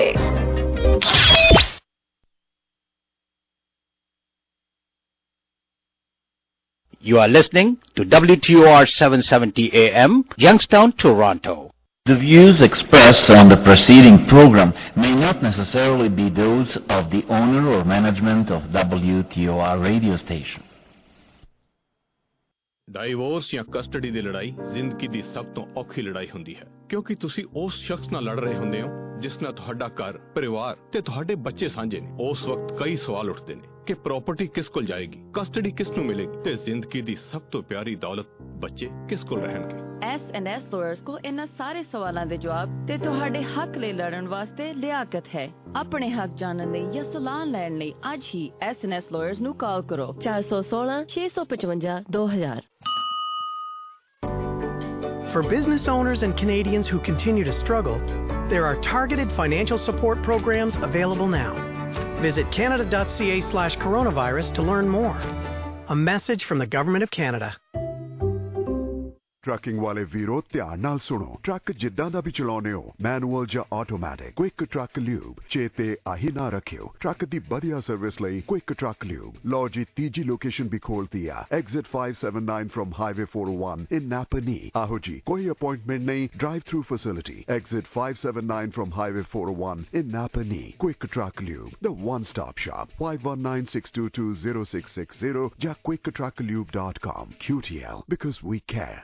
S6: You are listening to WTOR 770 AM, Youngstown, Toronto.
S14: The views expressed on the preceding program may not necessarily be those of the owner or management of WTOR radio station.
S8: Divorce ਜਾਂ custody ਦੀ ਲੜਾਈ ਜ਼ਿੰਦਗੀ ਦੀ ਸਭ ਤੋਂ ਔਖੀ ਲੜਾਈ ਹੁੰਦੀ ਹੈ, ਕਿਉਂਕਿ ਤੁਸੀਂ ਉਸ ਸ਼ਖਸ ਨਾਲ ਲੜ ਰਹੇ ਹੁੰਦੇ ਹੋ ਜਿਸ ਨਾਲ ਤੁਹਾਡਾ ਘਰ, ਪਰਿਵਾਰ ਤੇ ਤੁਹਾਡੇ ਬੱਚੇ ਸਾਂਝੇ ਨੇ. ਉਸ ਵਕਤ ਕਈ ਸਵਾਲ ਉੱਠਦੇ ਨੇ ਕਿ ਪ੍ਰਾਪਰਟੀ ਕਿਸ ਕੋਲ ਜਾਏਗੀ, ਕਸਟਡੀ ਕਿਸ ਨੂੰ ਮਿਲੇਗੀ ਤੇ ਜ਼ਿੰਦਗੀ ਦੀ ਸਭ ਤੋਂ ਪਿਆਰੀ ਦੌਲਤ ਬੱਚੇ ਕਿਸ ਕੋਲ ਰਹਿਣਗੇ.
S22: S&S lawyers ਕੋਲ ਇਹਨਾਂ ਸਾਰੇ ਸਵਾਲਾਂ ਦੇ ਜਵਾਬ ਤੇ ਤੁਹਾਡੇ ਹੱਕ ਲਈ ਲੜਨ ਵਾਸਤੇ ਲਿਆਕਤ ਹੈ. ਆਪਣੇ ਹੱਕ ਜਾਣਨ ਲਈ ਜਾਂ ਸਲਾਹ ਲੈਣ ਲਈ ਅੱਜ ਹੀ S&S lawyers ਨੂੰ ਕਾਲ ਕਰੋ 416 655 2000.
S23: For business owners and Canadians who continue to struggle, there are targeted financial support programs available now. Visit canada.ca/coronavirus to learn more. A message from the Government of Canada.
S24: Trucking ਵਾਲੇ ਵੀਰੋ ਧਿਆਨ ਨਾਲ ਸੁਣੋ. Truck ਜਿੱਦਾਂ ਦਾ ਵੀ ਚਲਾਉਨੇ ਹੋ, manual ਜਾਂ automatic, quick truck lube ਚੇਤੇ ਆਹੀ ਨਾ ਰੱਖਿਓ. ਟਰੱਕ ਦੀ ਵਧੀਆ ਸਰਵਿਸ ਲਈ ਕੁਇਕ ਟਰੱਕ ਲਿਊਬ. ਲਓ ਜੀ, ਤੀਜੀ ਲੋਕੇਸ਼ਨ ਵੀ ਖੋਲਤੀ ਆ, exit 579 from highway 401 in Napanee. ਆਹੋ ਜੀ, ਕੋਈ ਅਪਾਇੰਟਮੈਂਟ ਨਹੀਂ, drive through facility. Exit 579 from highway 401 in Napanee. Quick truck lube, the one stop shop. 5196220660 ਜਾਂ quicktrucklube.com. QTL, because we care.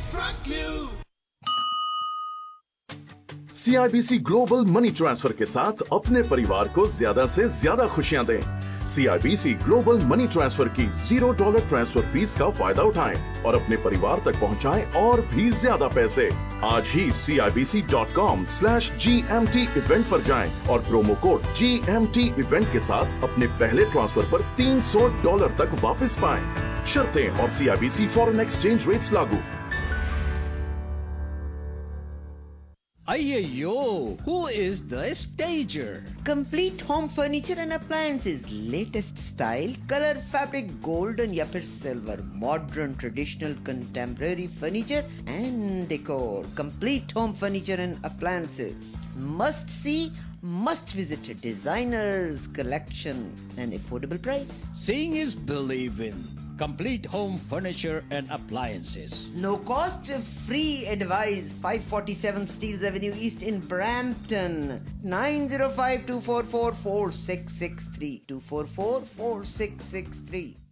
S1: CIBC global money transfer के साथ अपने परिवार को ज्यादा से ज्यादा खुशियां दें. CIBC ग्लोबल मनी ट्रांसफर की $0 ट्रांसफर फीस का फायदा उठाएं और अपने परिवार तक पहुंचाएं और भी ज्यादा पैसे. आज ही CIBC.com/GMT इवेंट पर जाएं और प्रोमो कोड GMT इवेंट के साथ अपने पहले ट्रांसफर पर $300 तक वापस पाएं. शर्तें और CIBC फॉरेन एक्सचेंज रेट्स लागू.
S25: Ayyo, who is the stager?
S20: Complete home furniture and appliances, latest style, color, fabric, golden या फिर silver, modern, traditional, contemporary furniture and decor. Complete home furniture and appliances. Must see, must visit. Designers collection and affordable price.
S25: Seeing is believing. Complete home furniture and appliances.
S20: No cost, free advice. 547 Steeles Avenue East in Brampton. 905-244-4663. 244-4663.